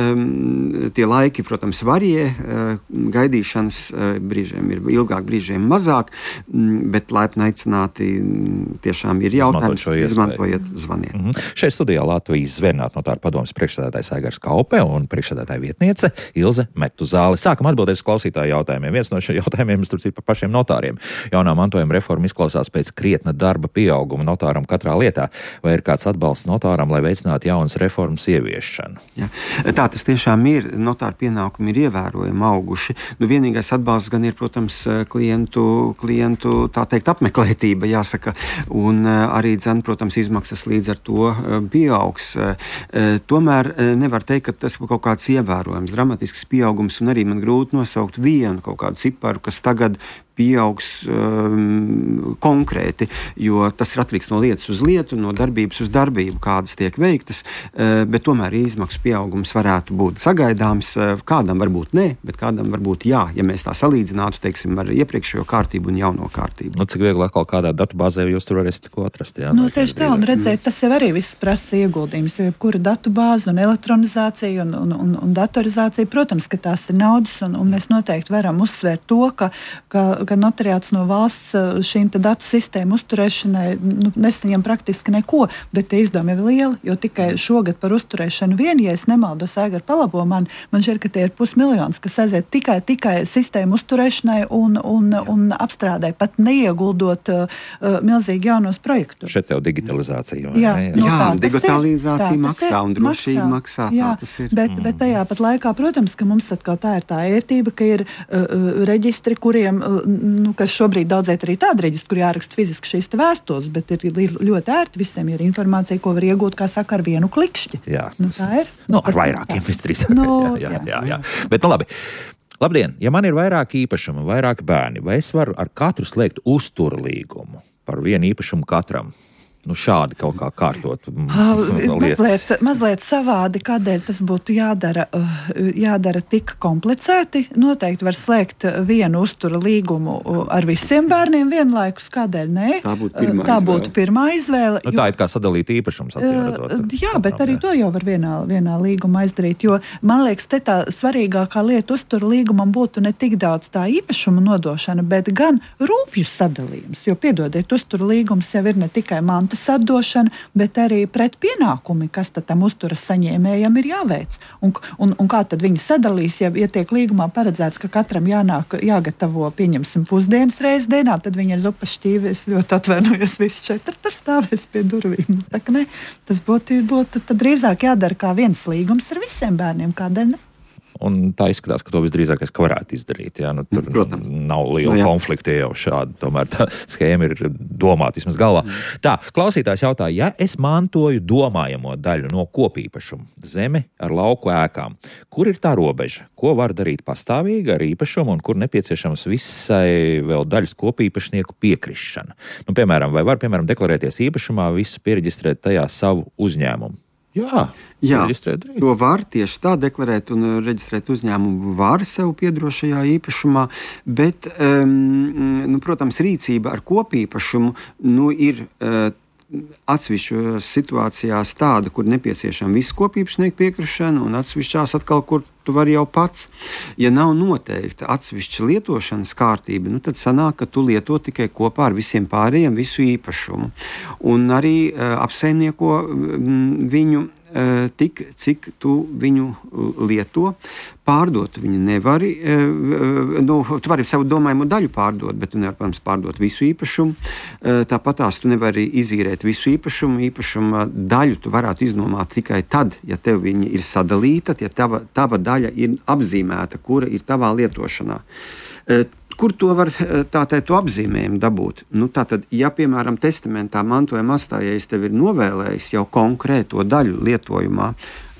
um, tie laiki, protams, varie, gaidīšanas brīžiem ir ilgāk, brīžiem mazāk, bet laipni aicināti tiešām ir jautājums, izmantojiet, zvaniet. Mm-hmm. Šeit studijā Latvijas Zvērnātu notāru padomes priekšsēdētājs Aigars Kaupe un priekšsēdētāja vietniece Ilze Metuzāle. Sākam atbildēt uz klausītāju jautājumiem. Viens no šiem jautājumiem ir par pašiem notāriem. Jaunā mantojuma reforma izklausās pēc krietna darba pieauguma notāram katrā lietā. Vai ir kāds atbalsts notāram, lai veicinātu jaunas reformas ieviešanu? Jā. Tā tas tiešām ir. Notāru pienākumi ir ievērojami auguši. Nu, vienīgais atbalsts gan ir, protams, klientu, klientu tā teikt, apmeklētība, jāsaka, un arī, dzen, protams, izmaksas līdz ar to pieaugs. Tomēr nevar teikt, ka tas ir kaut kāds ievērojams, dramatisks pieaugums, un arī man grūti nosaukt vienu kaut kādu ciparu, kas tagad pieaugs um, konkrēti, jo tas ir atkarīgs no lietas uz lietu, no darbības uz darbību, kādas tiek veiktas, uh, bet tomēr izmaksu pieaugums varētu būt sagaidāms. Uh, kādam varbūt nē, bet kādam varbūt jā, ja mēs tā salīdzinātu, teiksim, ar iepriekšējo kārtību un jauno kārtību. Nu, cik viegli atkal kādā datubāzē jūs tur varēsiet ko atrast? Jā, nu, tieši tā, un redzēt, tas jau arī viss prasa ieguldījums, jo jebkura datubāze un elektronizācija un, un, un, un datorizācija, protams, ka tās ir naudas, un, un mēs noteikti varam uzsvērt to, ka, ka ka notariāts no valsts šīm datu sistēmu uzturēšanai nu, nesaņem praktiski neko, bet tie izdevumi ir lieli, jo tikai šogad par uzturēšanu vien, ja es nemaldos, Aigar palabo man, man šķiet, ka tie ir pusmiljons, kas aiziet tikai, tikai sistēmu uzturēšanai un, un, un apstrādē, pat neieguldot uh, milzīgi jaunos projektus. Šeit jau digitalizācija. Jā, jā, no, jā tā, digitalizācija ir, maksā ir, un drošība maksā. Jā, tā tas ir. Bet, mm. bet tajā pat laikā, protams, ka mums atkal tā ir tā ērtība, ka ir uh, reģistri, kuriem, uh, nu, kas šobrīd daudzēt arī tāda reģistra, kur jāraksta fiziski šīs vēstules, bet ir, ir ļoti ērti, visiem ir informācija, ko var iegūt, kā saka, ar vienu klikšķi. Jā. Nu, tā ir. Nu, ar vairākiem visdrīzāk. No, jā, jā, jā, jā. Bet, nu labi. Labdien, ja man ir vairāk īpašumu, vairāk bērni, vai es varu ar katru slēgt uzturlīgumu par vienu īpašumu katram? Nu, šādi kaut kā kārtot mazliet, mazliet savādi, kādēļ tas būtu jādara, jādara tik komplicēti. Noteikti var slēgt vienu uztura līgumu ar visiem bērniem vienlaikus, kādēļ nē. Tā būtu pirmā tā izvēle. Būtu pirmā izvēle nu, tā ir kā sadalīt īpašums. Uh, jā, bet arī to jau var vienā, vienā līgumā izdarīt, jo man liekas, te tā svarīgākā lieta uztura līgumam būtu ne tik daudz tā īpašuma nodošana, bet gan rūpju sadalījums, jo, piedodiet, uztura līgums jau ir ne tikai mantas atdošana, bet arī pret pienākumi, kas tad tam uzturas saņēmējam ir jāveic. Un, un, un kā tad viņi sadalīs, ja, ja tiek līgumā paredzēts, ka katram jānāk, jāgatavo, pieņemsim, pusdienas reizes dienā, tad viņa zupas šķīvis ļoti atvainojas, viss četri tur stāvēs pie durvīm. Tā ka ne, tas būtu, būtu tad drīzāk jādara kā viens līgums ar visiem bērniem, kādēļ ne? Un tā izskatās, ka to visdrīzākais, ka varētu izdarīt. Jā, nu, tur Protams. Nav liela no, konflikta jau šādi. Tomēr tā schēma ir domāta vismaz galvā. Mm. Tā, klausītājs jautā, ja es mantoju domājamo daļu no kopīpašuma, zemi ar lauku ēkām, kur ir tā robeža? Ko var darīt pastāvīgi ar īpašumu un kur nepieciešams visai vēl daļas kopīpašnieku piekrišana? Nu, piemēram, vai var, piemēram, deklarēties īpašumā, visu piereģistrēt tajā savu uzņēmumu? Jā, Jā to var tieši tā deklarēt un reģistrēt uzņēmumu var sev piedrošajā īpašumā, bet, um, nu, protams, rīcība ar kopīpašumu nu, ir uh, atsevišķos situācijās tāda, kur nepieciešama visu kopīpašnieku piekrišana un atsevišķās atkal, kur tu vari jau pats. Ja nav noteikta atsevišķa lietošanas kārtība, nu, tad sanāk, ka tu lieto tikai kopā ar visiem pārējiem visu īpašumu. Un arī uh, apsaimnieko mm, viņu uh, tik, cik tu viņu lieto. Pārdot viņu nevari, uh, nu, tu vari savu domājumu daļu pārdot, bet tu nevari, protams, pārdot visu īpašumu. Uh, tāpatās tu nevari izīrēt visu īpašumu. Īpašuma daļu tu varētu iznomāt tikai tad, ja tev viņa ir sadalīta, ja tava, tava daļa ir apzīmēta, kura ir tavā lietošanā. Kur to var tā teikt, to apzīmējumu dabūt? Nu, tātad, ja, piemēram, testamentā mantojuma atstājējs tev ir novēlējis jau konkrēto daļu lietojumā,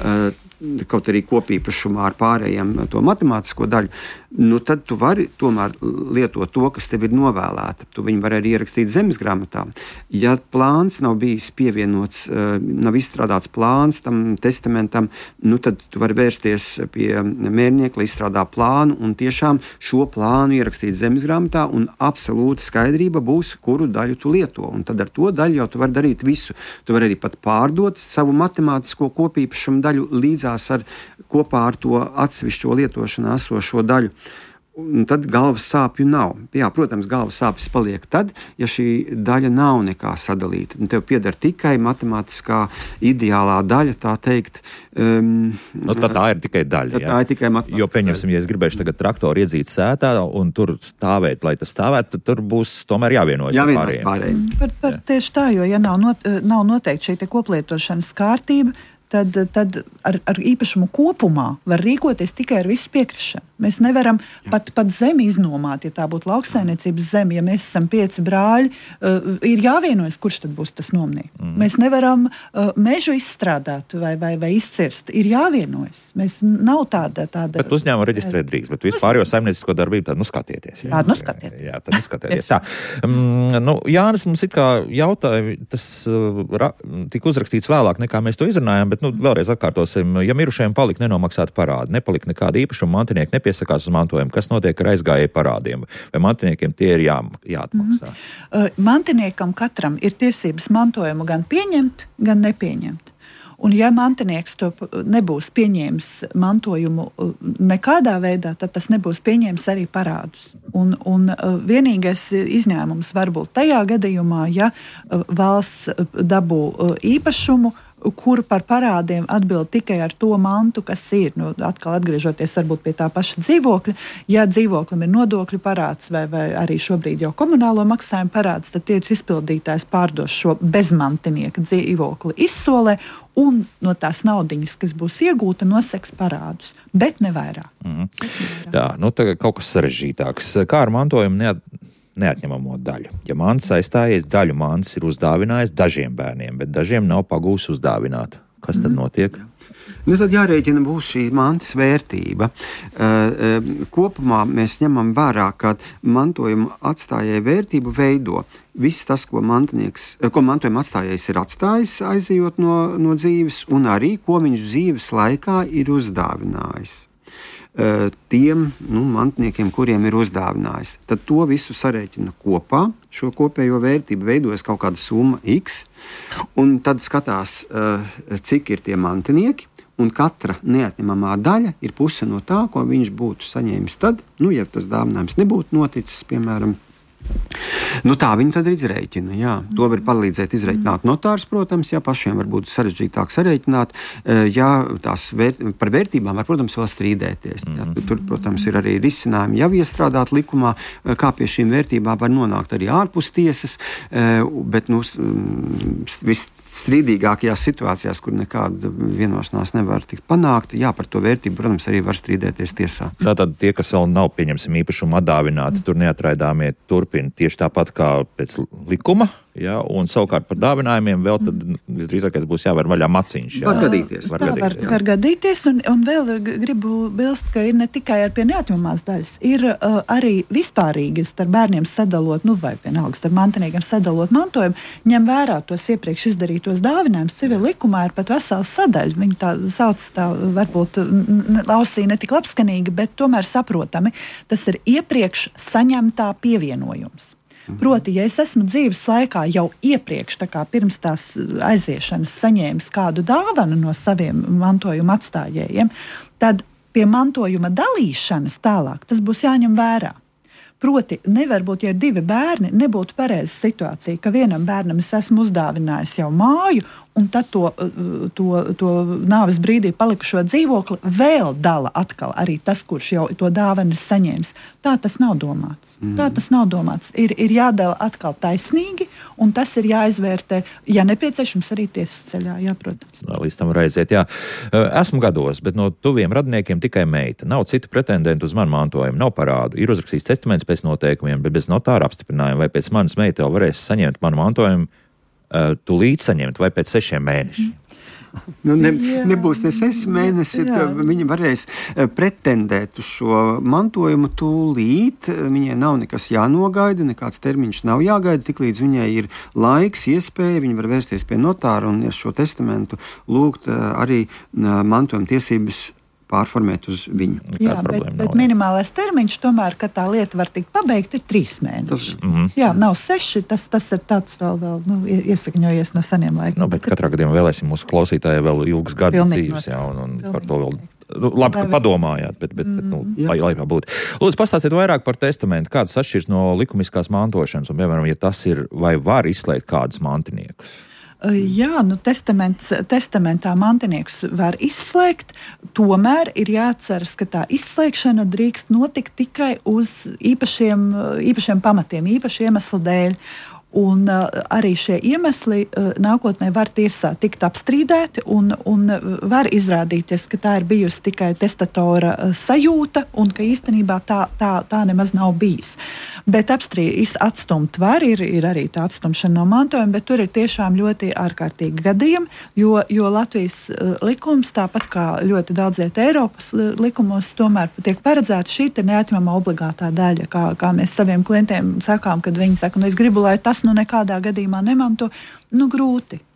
kaut arī kopīpašumā ar pārējiem to matemātisko daļu, nu tad tu vari tomēr lietot to, kas tev ir novēlēta. Tu viņu vari arī ierakstīt zemes grāmatā. Ja plāns nav bijis pievienots, nav izstrādāts plāns tam testamentam, nu tad tu vari vērsties pie mērnieka, lai izstrādā plānu un tiešām šo plānu ierakstīt zemes grāmatā un absolūta skaidrība būs, kuru daļu tu lieto. Un tad ar to daļu jau tu vari darīt visu. Tu vari arī pat pārdot savu matemātisko kopīpašumu daļu līdzās ar, kopā ar to atsevišķo lietošanā esošo daļu. Un tad galvas sāpju nav. Jā, protams, galvas sāpes paliek tad, ja šī daļa nav nekā sadalīta. Un tev pieder tikai matemātiskā ideālā daļa, tā teikt. Um, nu, tā, tā ir tikai daļa. Tā ir tikai matemātiskā. Jo, pieņemsim, ja es gribēšu tagad traktoru iedzīt sētā un tur stāvēt, lai tas stāvētu, tad tur būs tomēr jāvienojas ar pārējiem. pārējiem. Par, par tieši tā, jo ja nav, not, nav noteikti šī te koplietošanas kārtība, tad, tad ar, ar īpašumu kopumā var rīkoties tikai ar visu piekrišanu. Mēs nevaram pat, pat zemi iznomāt, ja tā būtu lauksaimniecības zeme, ja mēs esam pieci brāļi, uh, ir jāvienojas, kurš tad būs tas nomnieks. Mm. Mēs nevaram uh, mežu izstrādāt vai, vai, vai izcirst, ir jāvienojas. Mēs nav tāda... tāda bet uzņēmumu reģistrēt drīkst, bet vispār jau saimniecisko darbību tad nu skatieties. Jā, tā, nu skatieties. Jā, tad nu skatieties. Tā. Um, nu, Jānis mums it kā jautāja, tas uh, ra, tika uzrakstīts vēlāk, nekā mēs to izrunājām, bet nu, vēlreiz atkārtosim, ja mirušajiem palika nenomaksāti parādi, nepalika nekāda īpašuma, mantinieki nepiesakās uz mantojumu, kas notiek ar aizgājēju parādiem, vai mantiniekiem tie ir jā, jāatmaksā? Mm-hmm. Uh, mantiniekam katram ir tiesības mantojumu gan pieņemt, gan nepieņemt. Un ja mantinieks to nebūs pieņēmis mantojumu nekādā veidā, tad tas nebūs pieņēmis arī parādus. Un, un vienīgais izņēmums var būt tajā gadījumā, ja valsts dabū īpašumu, kur par parādiem atbild tikai ar to mantu, kas ir. Nu, atkal atgriežoties varbūt pie tā paša dzīvokļa, ja dzīvoklim ir nodokļu parāds vai, vai arī šobrīd jau komunālo maksājumu parāds, tad tirgus izpildītājs pārdos šo bezmantinieka dzīvokli izsolē un no tās naudiņas, kas būs iegūta, noseks parādus, bet ne vairāk. Mm. Tā, nu tagad kaut kas sarežģītāks. Kā ar mantojumu neat... neatņemamo daļu. Ja mants aizstājies, daļu mants ir uzdāvinājis dažiem bērniem, bet dažiem nav pagūs uzdāvināt. Kas tad notiek? Nu, tad jārēķina būs šī mantas vērtība. Uh, kopumā mēs ņemam vērā, ka mantojuma atstājēja vērtību veido viss tas, ko, ko mantojuma atstājējs ir atstājis, aizejot no, no dzīves, un arī, ko viņš dzīves laikā ir uzdāvinājis tiem nu, mantiniekiem, kuriem ir uzdāvinājis. Tad to visu sarēķina kopā, šo kopējo vērtību veidojas kaut kāda summa X, un tad skatās, cik ir tie mantinieki, un katra neatņemamā daļa ir puse no tā, ko viņš būtu saņēmis tad, nu, ja tas dāvinājums nebūtu noticis, piemēram, nu, tā viņi tad izrēķina. Jā. To var palīdzēt izrēķināt notārs, protams, ja pašiem var būt sarežģītāk sarēķināt. Jā, tās vērt, par vērtībām var, protams, vēl strīdēties. Jā. Tur, protams, ir arī risinājumi jau iestrādāt likumā, kā pie šīm vērtībām var nonākt arī ārpus tiesas, bet, nu, viss strīdīgākajās situācijās, kur nekāda vienošanās nevar tikt panākta, jā, par to vērtību, protams, arī var strīdēties tiesā. Tātad tie, kas vēl nav, pieņemsim, īpašumu atdāvināti, tur neatraidāmie turpina tieši tāpat kā pēc likuma, jā, un savukārt par dāvinājumiem vēl tad visdrīzākais būs jāvar vaļā maciņš. Jā. Var gadīties. Var gadīties, var, var gadīties un, un vēl gribu bilst, ka ir ne tikai ar pie neatņemamās daļas, ir uh, arī vispārīgi starp bērniem sadalot, nu vai vienalga starp mantiniekiem sadalot mantojumu, ņem vērā tos iepriekš izdarītos dāvinājumus. Civil likumā ir pat vesels sadaļa. Viņi tā sauc tā varbūt ausī ne tik labskanīgi, bet tomēr saprotami. Tas ir iepriekš saņemtā pievienojums. Proti, ja es esmu dzīves laikā jau iepriekš, tā kā pirms tās aiziešanas, saņēmis kādu dāvanu no saviem mantojuma atstājējiem, tad pie mantojuma dalīšanas tālāk tas būs jāņem vērā. Proti, nevar būt, ja ir divi bērni, nebūtu pareiza situācija, ka vienam bērnam es esmu uzdāvinājis jau māju, un tad to, to, to nāves brīdī palikušo dzīvokli vēl dala atkal arī tas, kurš jau to dāvanu ir saņēmis. Tā tas nav domāts. Mm. Tā tas nav domāts. Ir, ir jādala atkal taisnīgi, un tas ir jāizvērtē, ja nepieciešams, arī tiesas ceļā, jā, protams. Līdz tam var aiziet, jā. Esmu gados, bet no tuviem radiniekiem tikai meita. Nav citu pretendentu uz manu mantojumu, nav parādu. Ir uzrakstīts testaments pēc noteikumiem, bet bez notāra apstiprinājuma, vai pēc manas meita vēl varēs saņemt manu mantojumu, uh, tūlīt saņemt, vai pēc sešiem mēnešiem. Nu, ne, nebūs ne seši mēneši, viņi varēs pretendēt uz šo mantojumu tūlīt. Viņai nav nekas jānogaida, nekāds termiņš nav jāgaida, tiklīdz viņai ir laiks, iespēja, viņa var vērsties pie notāra un šo testamentu lūgt arī mantojuma tiesības pārformēt uz viņu. Jā, bet, bet minimālais termiņš tomēr, ka tā lieta var tikt pabeigta, ir trīs mēneši. Tas, mm-hmm. Jā, nav seši, tas, tas ir tāds vēl, vēl nu, iesakņojies no seniem laikiem. Nu, bet katrā gadījumā vēlēsim mūsu klausītājai vēl ilgus gadus dzīves, jā, un, un par to vēl, nu, labi, ka padomājāt, bet, bet, bet nu, mm-hmm. lai, lai pabūtu. Lūdzu, pastāstiet vairāk par testamentu, kāds atšķirs no likumiskās mantošanas, un, piemēram, ja tas ir, vai var izslēgt kādus mantiniekus? Jā, nu, testamentā mantiniekus var izslēgt, tomēr ir jāatceras, ka tā izslēgšana drīkst notikt tikai uz īpašiem, īpašiem pamatiem, īpašu iemeslu dēļ. Un uh, arī šie iemesli uh, nākotnē var tiesā tikt apstrīdēti un, un var izrādīties, ka tā ir bijusi tikai testatora uh, sajūta un ka īstenībā tā, tā, tā nemaz nav bijis. Bet apstrīd, atstumt var, ir, ir arī tā atstumšana no mantojuma, bet tur ir tiešām ļoti ārkārtīgi gadījumi, jo, jo Latvijas uh, likums, tāpat kā ļoti daudziet Eiropas likumos, tomēr tiek paredzēta šī neatņemamā obligātā daļa, kā, kā mēs saviem klientiem sakām, kad viņi saka, nu es gribu, lai tas nu nekādā gadījumā nemanto, nu grūti.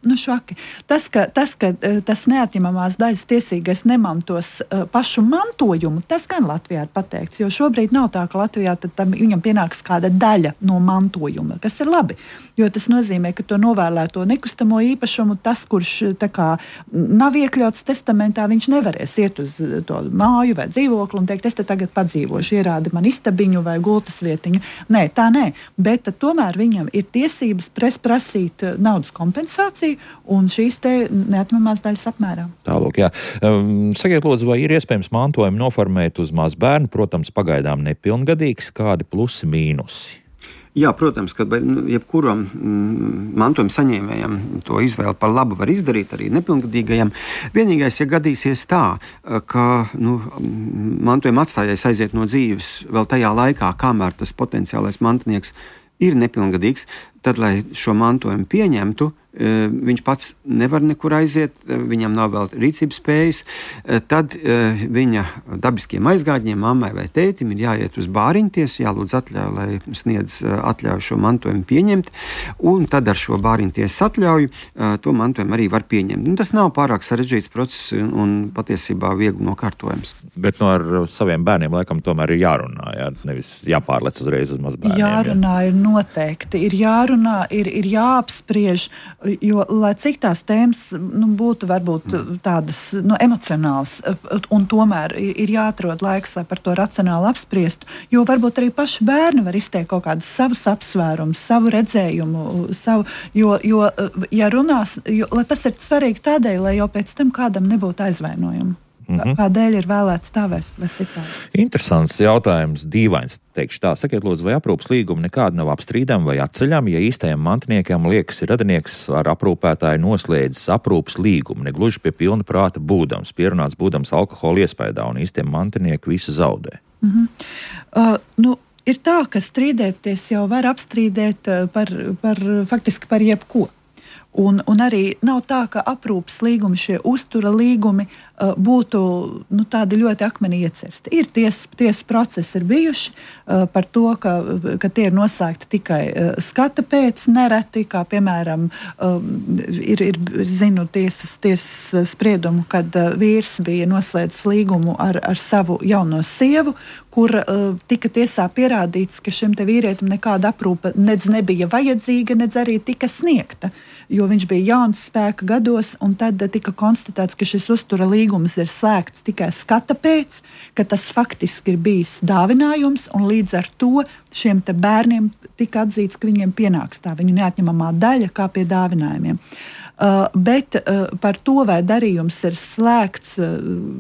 Nu, švaki. Tas, ka, tas, ka tas neatņemamās daļas tiesīgais nemantos uh, pašu mantojumu, tas gan Latvijā ir pateikts, jo šobrīd nav tā, ka Latvijā tad tam, viņam pienāks kāda daļa no mantojuma, kas ir labi, jo tas nozīmē, ka to novēlēto nekustamo īpašumu, tas, kurš tā kā nav iekļauts testamentā, viņš nevarēs iet uz to māju vai dzīvokli un teikt, es te tagad padzīvošu, ierādi man istabiņu vai gultas vietiņu. Nē, tā nē, bet tomēr viņam ir tiesības pres prasīt naudas kompensāciju un šīs te neatņemamās daļas apmērā. Tālūk, jā. Um, sakiet, lūdzu, vai ir iespējams mantojumu noformēt uz mazbērnu, protams, pagaidām nepilngadīgs, kādi plusi mīnusi? Jā, protams, ka nu, jebkuram mm, mantojuma saņēmējam to izvēli par labu var izdarīt arī nepilngadīgajam. Vienīgais, ja gadīsies tā, ka nu, mantojuma atstājējs aiziet no dzīves vēl tajā laikā, kamēr tas potenciālais mantinieks ir nepilngadīgs, tad, lai šo mantojumu pieņemtu, viņš pats nevar nekur aiziet, viņam nav vēl rīcības spējas, tad viņa dabiskiem aizgādņiem, mammai vai tētim ir jāiet uz bāriņtiesu, jālūdz atļauju, lai sniedz atļauju šo mantojumu pieņemt, un tad ar šo bāriņtiesas atļauju to mantojumu arī var pieņemt. Nu, tas nav pārāk sarežģīts process un, un patiesībā viegli nokārtojams. Bet no ar saviem bērniem laikam tomēr ir jārunā, jā? Nevis jāpārlec uzreiz uz mazbērniem. Jārunā jā? Ir noteikti, ir jārunā, ir, ir jāapspriež, jo, lai cik tās tēmas nu, būtu varbūt tādas nu, emocionāls, un tomēr ir, ir jāatrod laiks, lai par to racionāli apspriestu, jo varbūt arī paši bērni var izteikt kaut kādus savus apsvērumus, savu redzējumu, savu, jo, jo ja runās, jo, lai tas ir svarīgi tādēļ, lai jau pēc tam kādam nebūtu aizvainojumu. Mm-hmm. Kādēļ ir vēlēts tā vai citādi? Interesants jautājums, dīvains, teikšu tā. Sakiet, lūdzu, vai aprūpas līguma nekāda nav apstrīdama vai atceļama, ja īstajam mantiniekam liekas radinieks ar aprūpētāju noslēdzis aprūpas līgumu, negluži pie pilna prāta būdams, pierunāts būdams alkohola iespaidā un īstiem mantinieki visu zaudē? Mm-hmm. uh, nu, ir tā, ka strīdēties jau var apstrīdēt par, par, faktiski par jebko. Un, un arī nav tā, ka aprūpas līgumi, šie uztura līgumi uh, būtu nu, tādi ļoti akmenī iecirsti. Ir tiesas ties procesi ir bijuši uh, par to, ka, ka tie ir noslēgti tikai uh, skata pēc nereti, kā piemēram uh, ir, ir zinu tiesas, tiesas spriedumu, kad uh, vīrs bija noslēdzis līgumu ar, ar savu jauno sievu, kur uh, tika tiesā pierādīts, ka šim te vīrietim nekāda aprūpe nedz nebija vajadzīga, nedz arī tika sniegta, jo viņš bija jauns spēka gados, un tad tika konstatēts, ka šis uztura līgums ir slēgts tikai skata pēc, ka tas faktiski ir bijis dāvinājums, un līdz ar to šiem te bērniem tika atzīts, ka viņiem pienāks tā viņu neatņemamā daļa kā pie dāvinājumiem. Uh, bet uh, par to, vai darījums ir slēgts, uh,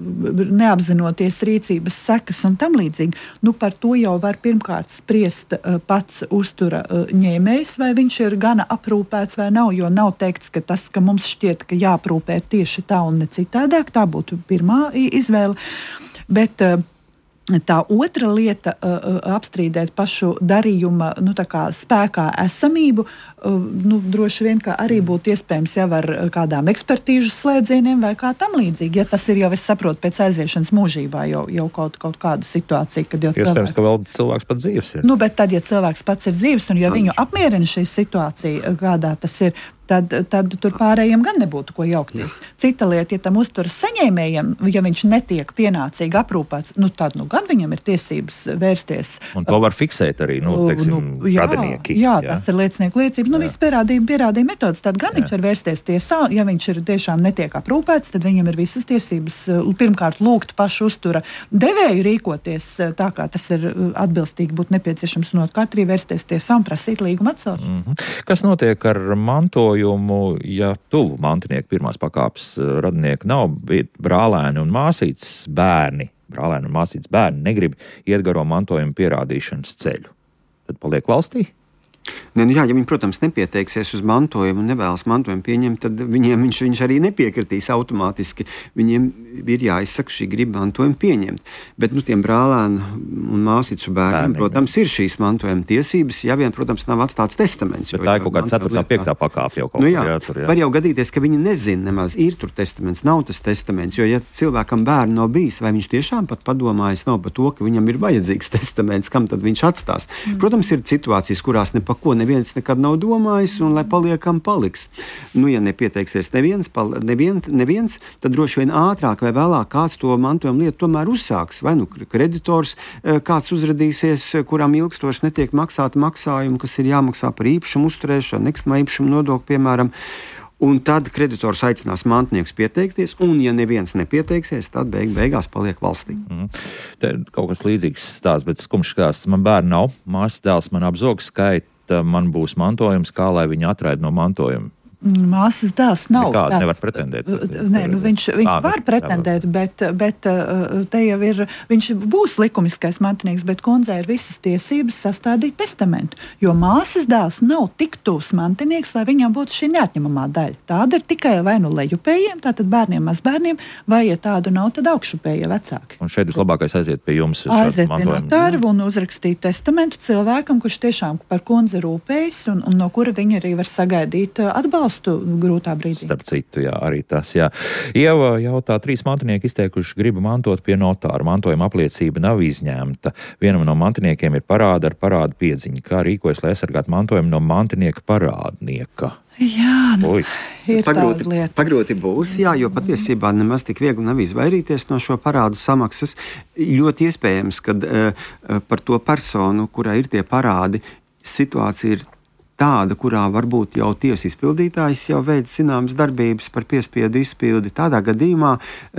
neapzinoties rīcības sekas un tam līdzīgi, nu par to jau var pirmkārt spriest uh, pats uztura uh, ņēmējs, vai viņš ir gana aprūpēts vai nav, jo nav teikts, ka tas, ka mums šķiet, ka jāaprūpē tieši tā un ne citādāk, tā būtu pirmā izvēle, bet uh, tā otra lieta, uh, apstrīdēt pašu darījuma nu, tā kā spēkā esamību, uh, nu, droši vien, ka arī būtu iespējams jau ar kādām ekspertīžu slēdzieniem vai kā tam līdzīgi. Ja tas ir jau, es saprotu, pēc aiziešanas mūžībā jau, jau kaut, kaut kāda situācija, kad jau iespējams, cilvēks... ka vēl cilvēks pats dzīves ir. Nu, bet tad, ja cilvēks pats ir dzīves un ja viņu apmierina šī situācija, kādā tas ir, Tad, tad tur pārējiem gan nebūtu ko jaukties. Cita lieta, ja tam uzturas saņēmējam, ja viņš netiek pienācīgi aprūpēts, nu tad nu gan viņam ir tiesības vērsties. Un to var fiksēt arī, nu, teiksim, nu, jā, radinieki. Jā, jā, tas ir liecinieku liecība. Nu, viss pierādījumi, pierādījumi metodas. Tad gan jā. Viņš var vērsties tiesā, ja viņš ir tiešām netiek aprūpēts, tad viņam ir visas tiesības pirmkārt lūgt pašu uztura devēju rīkoties tā, kā tas ir atbilstīgi būtu nepieciešams, un otrkārt arī vērsties tiesā un prasīt līguma atcelšanu. Mm-hmm. Kas notiek ar mantojumu? Ja tuvu mantinieku pirmās pakāpes radinieki nav, bet brālēni un māsītes bērni, brālēni un māsītes bērni negrib iet garo mantojumu pierādīšanas ceļu, tad paliek valstī? Ne, nu jā, ja viņi, protams, nepieteiksies uz mantojumu un nevēlas mantojumu pieņemt, tad viņiem viņš, viņš arī nepiekritīs automātiski. Viņiem ir jāizsaka šī griba mantojumu pieņemt. Bet nu, tiem brālēnu un māsīcu bērniem, protams, ir šīs mantojuma tiesības, ja vien, protams, nav atstāts testaments. Bet tā ir kaut kāda ceturtā, piektā pakāpe jau kaut nu, jā, kur. Jā, tur, jā. Var jau gadīties, ka viņi nezina nemaz, ir tur testaments, nav tas testaments, jo ja cilvēkam bērnu nav bijis, vai viņš tiešām pat padomājis nav par to, ka viņam ir vajadzīgs testaments, kam tad viņš atstās. Mm. Protams, ir situācijas, kurās ne pa pa ko neviens nekad nav domājis, un lai paliekam paliks. Nu, ja nepieteiksies neviens, pal, neviens, neviens, tad droši vien ātrāk vai vēlāk kāds to mantojuma lietu tomēr uzsāks. Vai nu kreditors kāds uzradīsies, kuram ilgstoši netiek maksāti maksājumi, kas ir jāmaksā par īpašumu uzturēšanu, nekustamā īpašuma nodokli, piemēram. Un tad kreditors aicinās mantinieks pieteikties, un, ja neviens nepieteiksies, tad beig, beigās paliek valstī. Mm. Te kaut kas līdzīgs stāsts, bet skumjš stāsts. Man bērni nav, māsas dēls man apzogs skaita, man būs mantojums, kā lai viņi atraida no mantojuma. Māsas dēls nav. Nekādi nevar pretendēt. Nē, nu viņš, viņš à, var pretendēt, bet, bet te jau ir, viņš būs likumiskais mantinieks, bet kundzei ir visas tiesības sastādīt testamentu, jo māsas dēls nav tik tūs mantinieks, lai viņam būtu šī neatņemamā daļa. Tāda ir tikai vai nu lejupējiem, tātad bērniem, mazbērniem, vai, ja tādu nav, tad augšupējie vecāki. Un šeit vislabākais aiziet pie jums. Aiziet pie notāra un uzrakstīt testamentu cilvēkam, kurš tiešām par kundzi rūpējas un, un no kura viņi arī var sagaidīt atbalstu grūtā brīdī. Starp citu, jā, arī tas, jā. Ieva jautā, trīs mantinieki izteikuši gribu mantot pie notāra. Mantojuma apliecība nav izņemta. Vienam no mantiniekiem ir parāda ar parādu piedziņu. Kā rīkojas, lai aizsargātu mantojumu no mantinieka parādnieka? Jā, nu, Ui. ir pagrūti, tāda lieta. Pagrūti būs, jā, jo patiesībā nemaz tik viegli nav izvairīties no šo parādu samaksas. Ļoti iespējams, ka uh, par to personu, kurai ir tie parādi, situācija ir tāda, kurā varbūt jau tiesu izpildītājs jau veids zināmas darbības par piespiedu izpildi. Tādā gadījumā,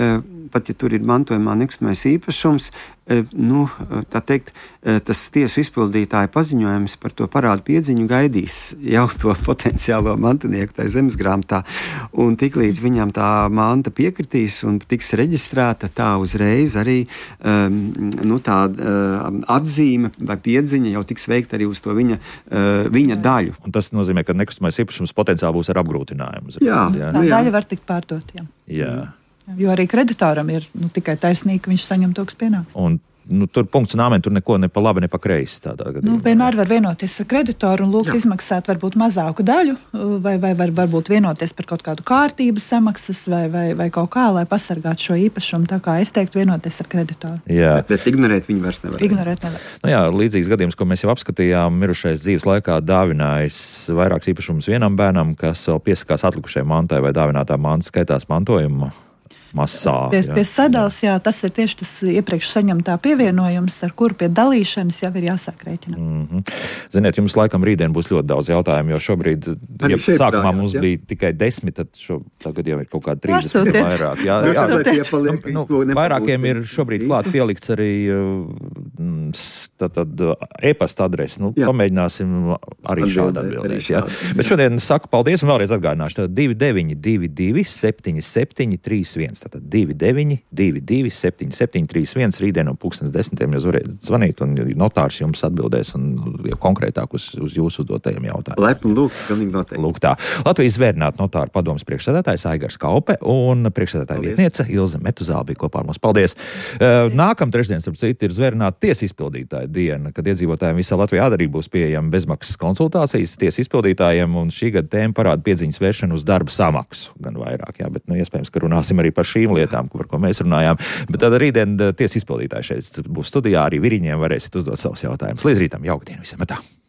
pat ja tur ir mantojumā nekustamais īpašums, nu, tā teikt, tas tiesu izpildītāja paziņojums par to parādu piedziņu gaidīs jau to potenciālo mantinieku tajā zemesgrāmatā. Un tiklīdz viņam tā manta piekritīs un tiks reģistrēta, tā uzreiz arī um, nu, tā uh, atzīme vai piedziņa jau tiks veikta arī uz to viņa, uh, viņa daļu. Un tas nozīmē, ka nekustamais īpašums potenciāli būs ar apgrūtinājumu. Jā, jā. Tā nu, jā. daļa var tikt pārdot, jā. Jā. Jo arī kreditoram ir nu, tikai taisnīgi, ka viņš saņem to, kas pienāks. Un nu, tur punkts un āmen, tur neko ne pa labi, ne pa kreisi tādā gadījumā. Nu, vienmēr var vienoties ar kreditoru un lūk Jā. izmaksāt varbūt mazāku daļu, vai, vai var, varbūt vienoties par kaut kādu kārtības samaksas vai, vai, vai kaut kā, lai pasargātu šo īpašumu. Tā kā es teiktu vienoties ar kreditoru. Jā. Bet, bet ignorēt viņu vairs nevar. Ignorēt nevar. Nu jā, līdzīgs gadījums, ko mēs jau apskatījām, mirušais dzīves laikā dāvinājis vairākus īpašumus vienam bērnam, kas vēl piesakās atlikušajai mantai vai dāvinātā manta skaitās mantojuma masā. Pie, pie sadalas, jā, tas ir tieši tas iepriekš saņemtā pievienojums, ar kuru pie dalīšanas jau ir jāsāk rēķināt. Mm-hmm. Ziniet, jums laikam rītdien būs ļoti daudz jautājumu, jo šobrīd, ja sākumā brājās, mums ja? bija tikai desmit, tad šo, tagad jau ir kaut kādi trīsdesmit vairāk. Jā, jā, jā. nu, vairākiem ir šobrīd klāt pielikts arī tad, tad, e-pasta adresi. Nu, pamēģināsim arī šādi atbildēt. Jā. Bet šodien saku paldies un vēlreiz atgādināšu. divi deviņi divi divi septiņi septiņi trīs viens. Tātad divi deviņi divi divi septiņi septiņi trīs viens. Rītdien no pulkstens desmitiem jūs varat zvanīt un notārs jums atbildēs un jau konkrētāk uz, uz jūsu uzdotajiem jautājumiem. Laipni lūgt, pilnīgi noteikti. Lūk tā. Latvijas zvērnāta notāra padomas priekšsēdētājs Aigars Kaupe un priekšsēdētāja vietniece Ilze Metuzāle bija kopā ar mums. Paldies! Nākam trešdien, starp citu, ir zvērnāta tiesa izpildītāja diena, kad iedzīvotājiem visā Latvijā arī būs pieejama bezmaksas konsultācijas tiesa izpildītājiem, un šī gada tēma parāda piedziņas vēršanu uz darba samaksu. Gan vairāk, jā, bet nu, iespējams, ka runāsim arī par šīm lietām, par ko mēs runājām. Bet tad rītdien tiesa izpildītāji šeit būs studijā, arī Viriņiem varēsiet uzdot savus jautājumus. Līdz rītam, jauka diena visiem! Tā.